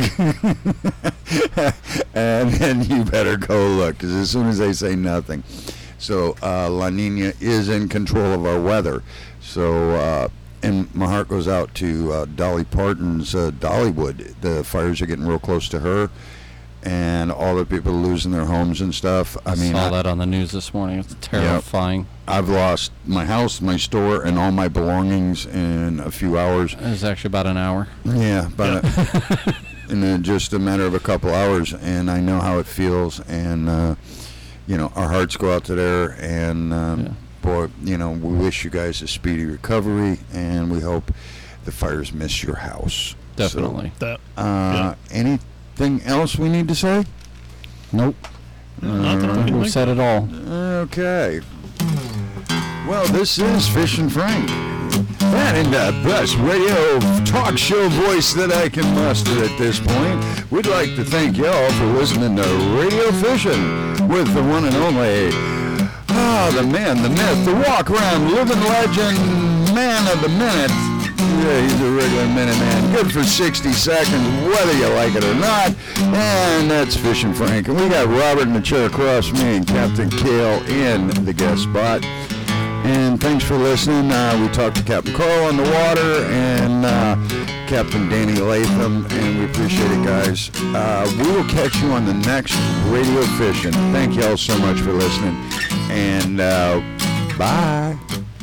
S1: And then you better go look, because as soon as they say nothing. So uh, La Nina is in control of our weather. So, uh, and my heart goes out to uh, Dolly Parton's uh, Dollywood. The fires are getting real close to her, and all the people losing their homes and stuff. I mean,
S4: saw
S1: I,
S4: that on the news this morning. It's terrifying.
S1: I've lost my house, my store, and all my belongings in a few hours.
S4: It was actually about an hour.
S1: Yeah, but uh, in uh, just a matter of a couple hours, and I know how it feels. And uh, you know, our hearts go out to there, and um,
S4: Yeah.
S1: boy, you know, we wish you guys a speedy recovery, and we hope the fires miss your house.
S4: Definitely.
S2: That
S1: So, uh, anything else we need to say?
S4: Nope.
S2: not that I
S1: Uh,
S2: can
S4: We've
S2: think.
S4: said it all.
S1: Okay. Well, this is Fish and Frank. That and the best radio talk show voice that I can muster at this point. We'd like to thank y'all for listening to Radio Fishing with the one and only, ah, the man, the myth, the walk-around living legend, man of the minute. Yeah, he's a regular minute man. Good for sixty seconds, whether you like it or not. And that's Fish and Frank. And we got Robert in the chair across me and Captain Kale in the guest spot. And thanks for listening. Uh, we talked to Captain Carl on the water and uh, Captain Danny Latham, and we appreciate it, guys. Uh, we will catch you on the next Radio Fishing. Thank you all so much for listening. And uh, bye.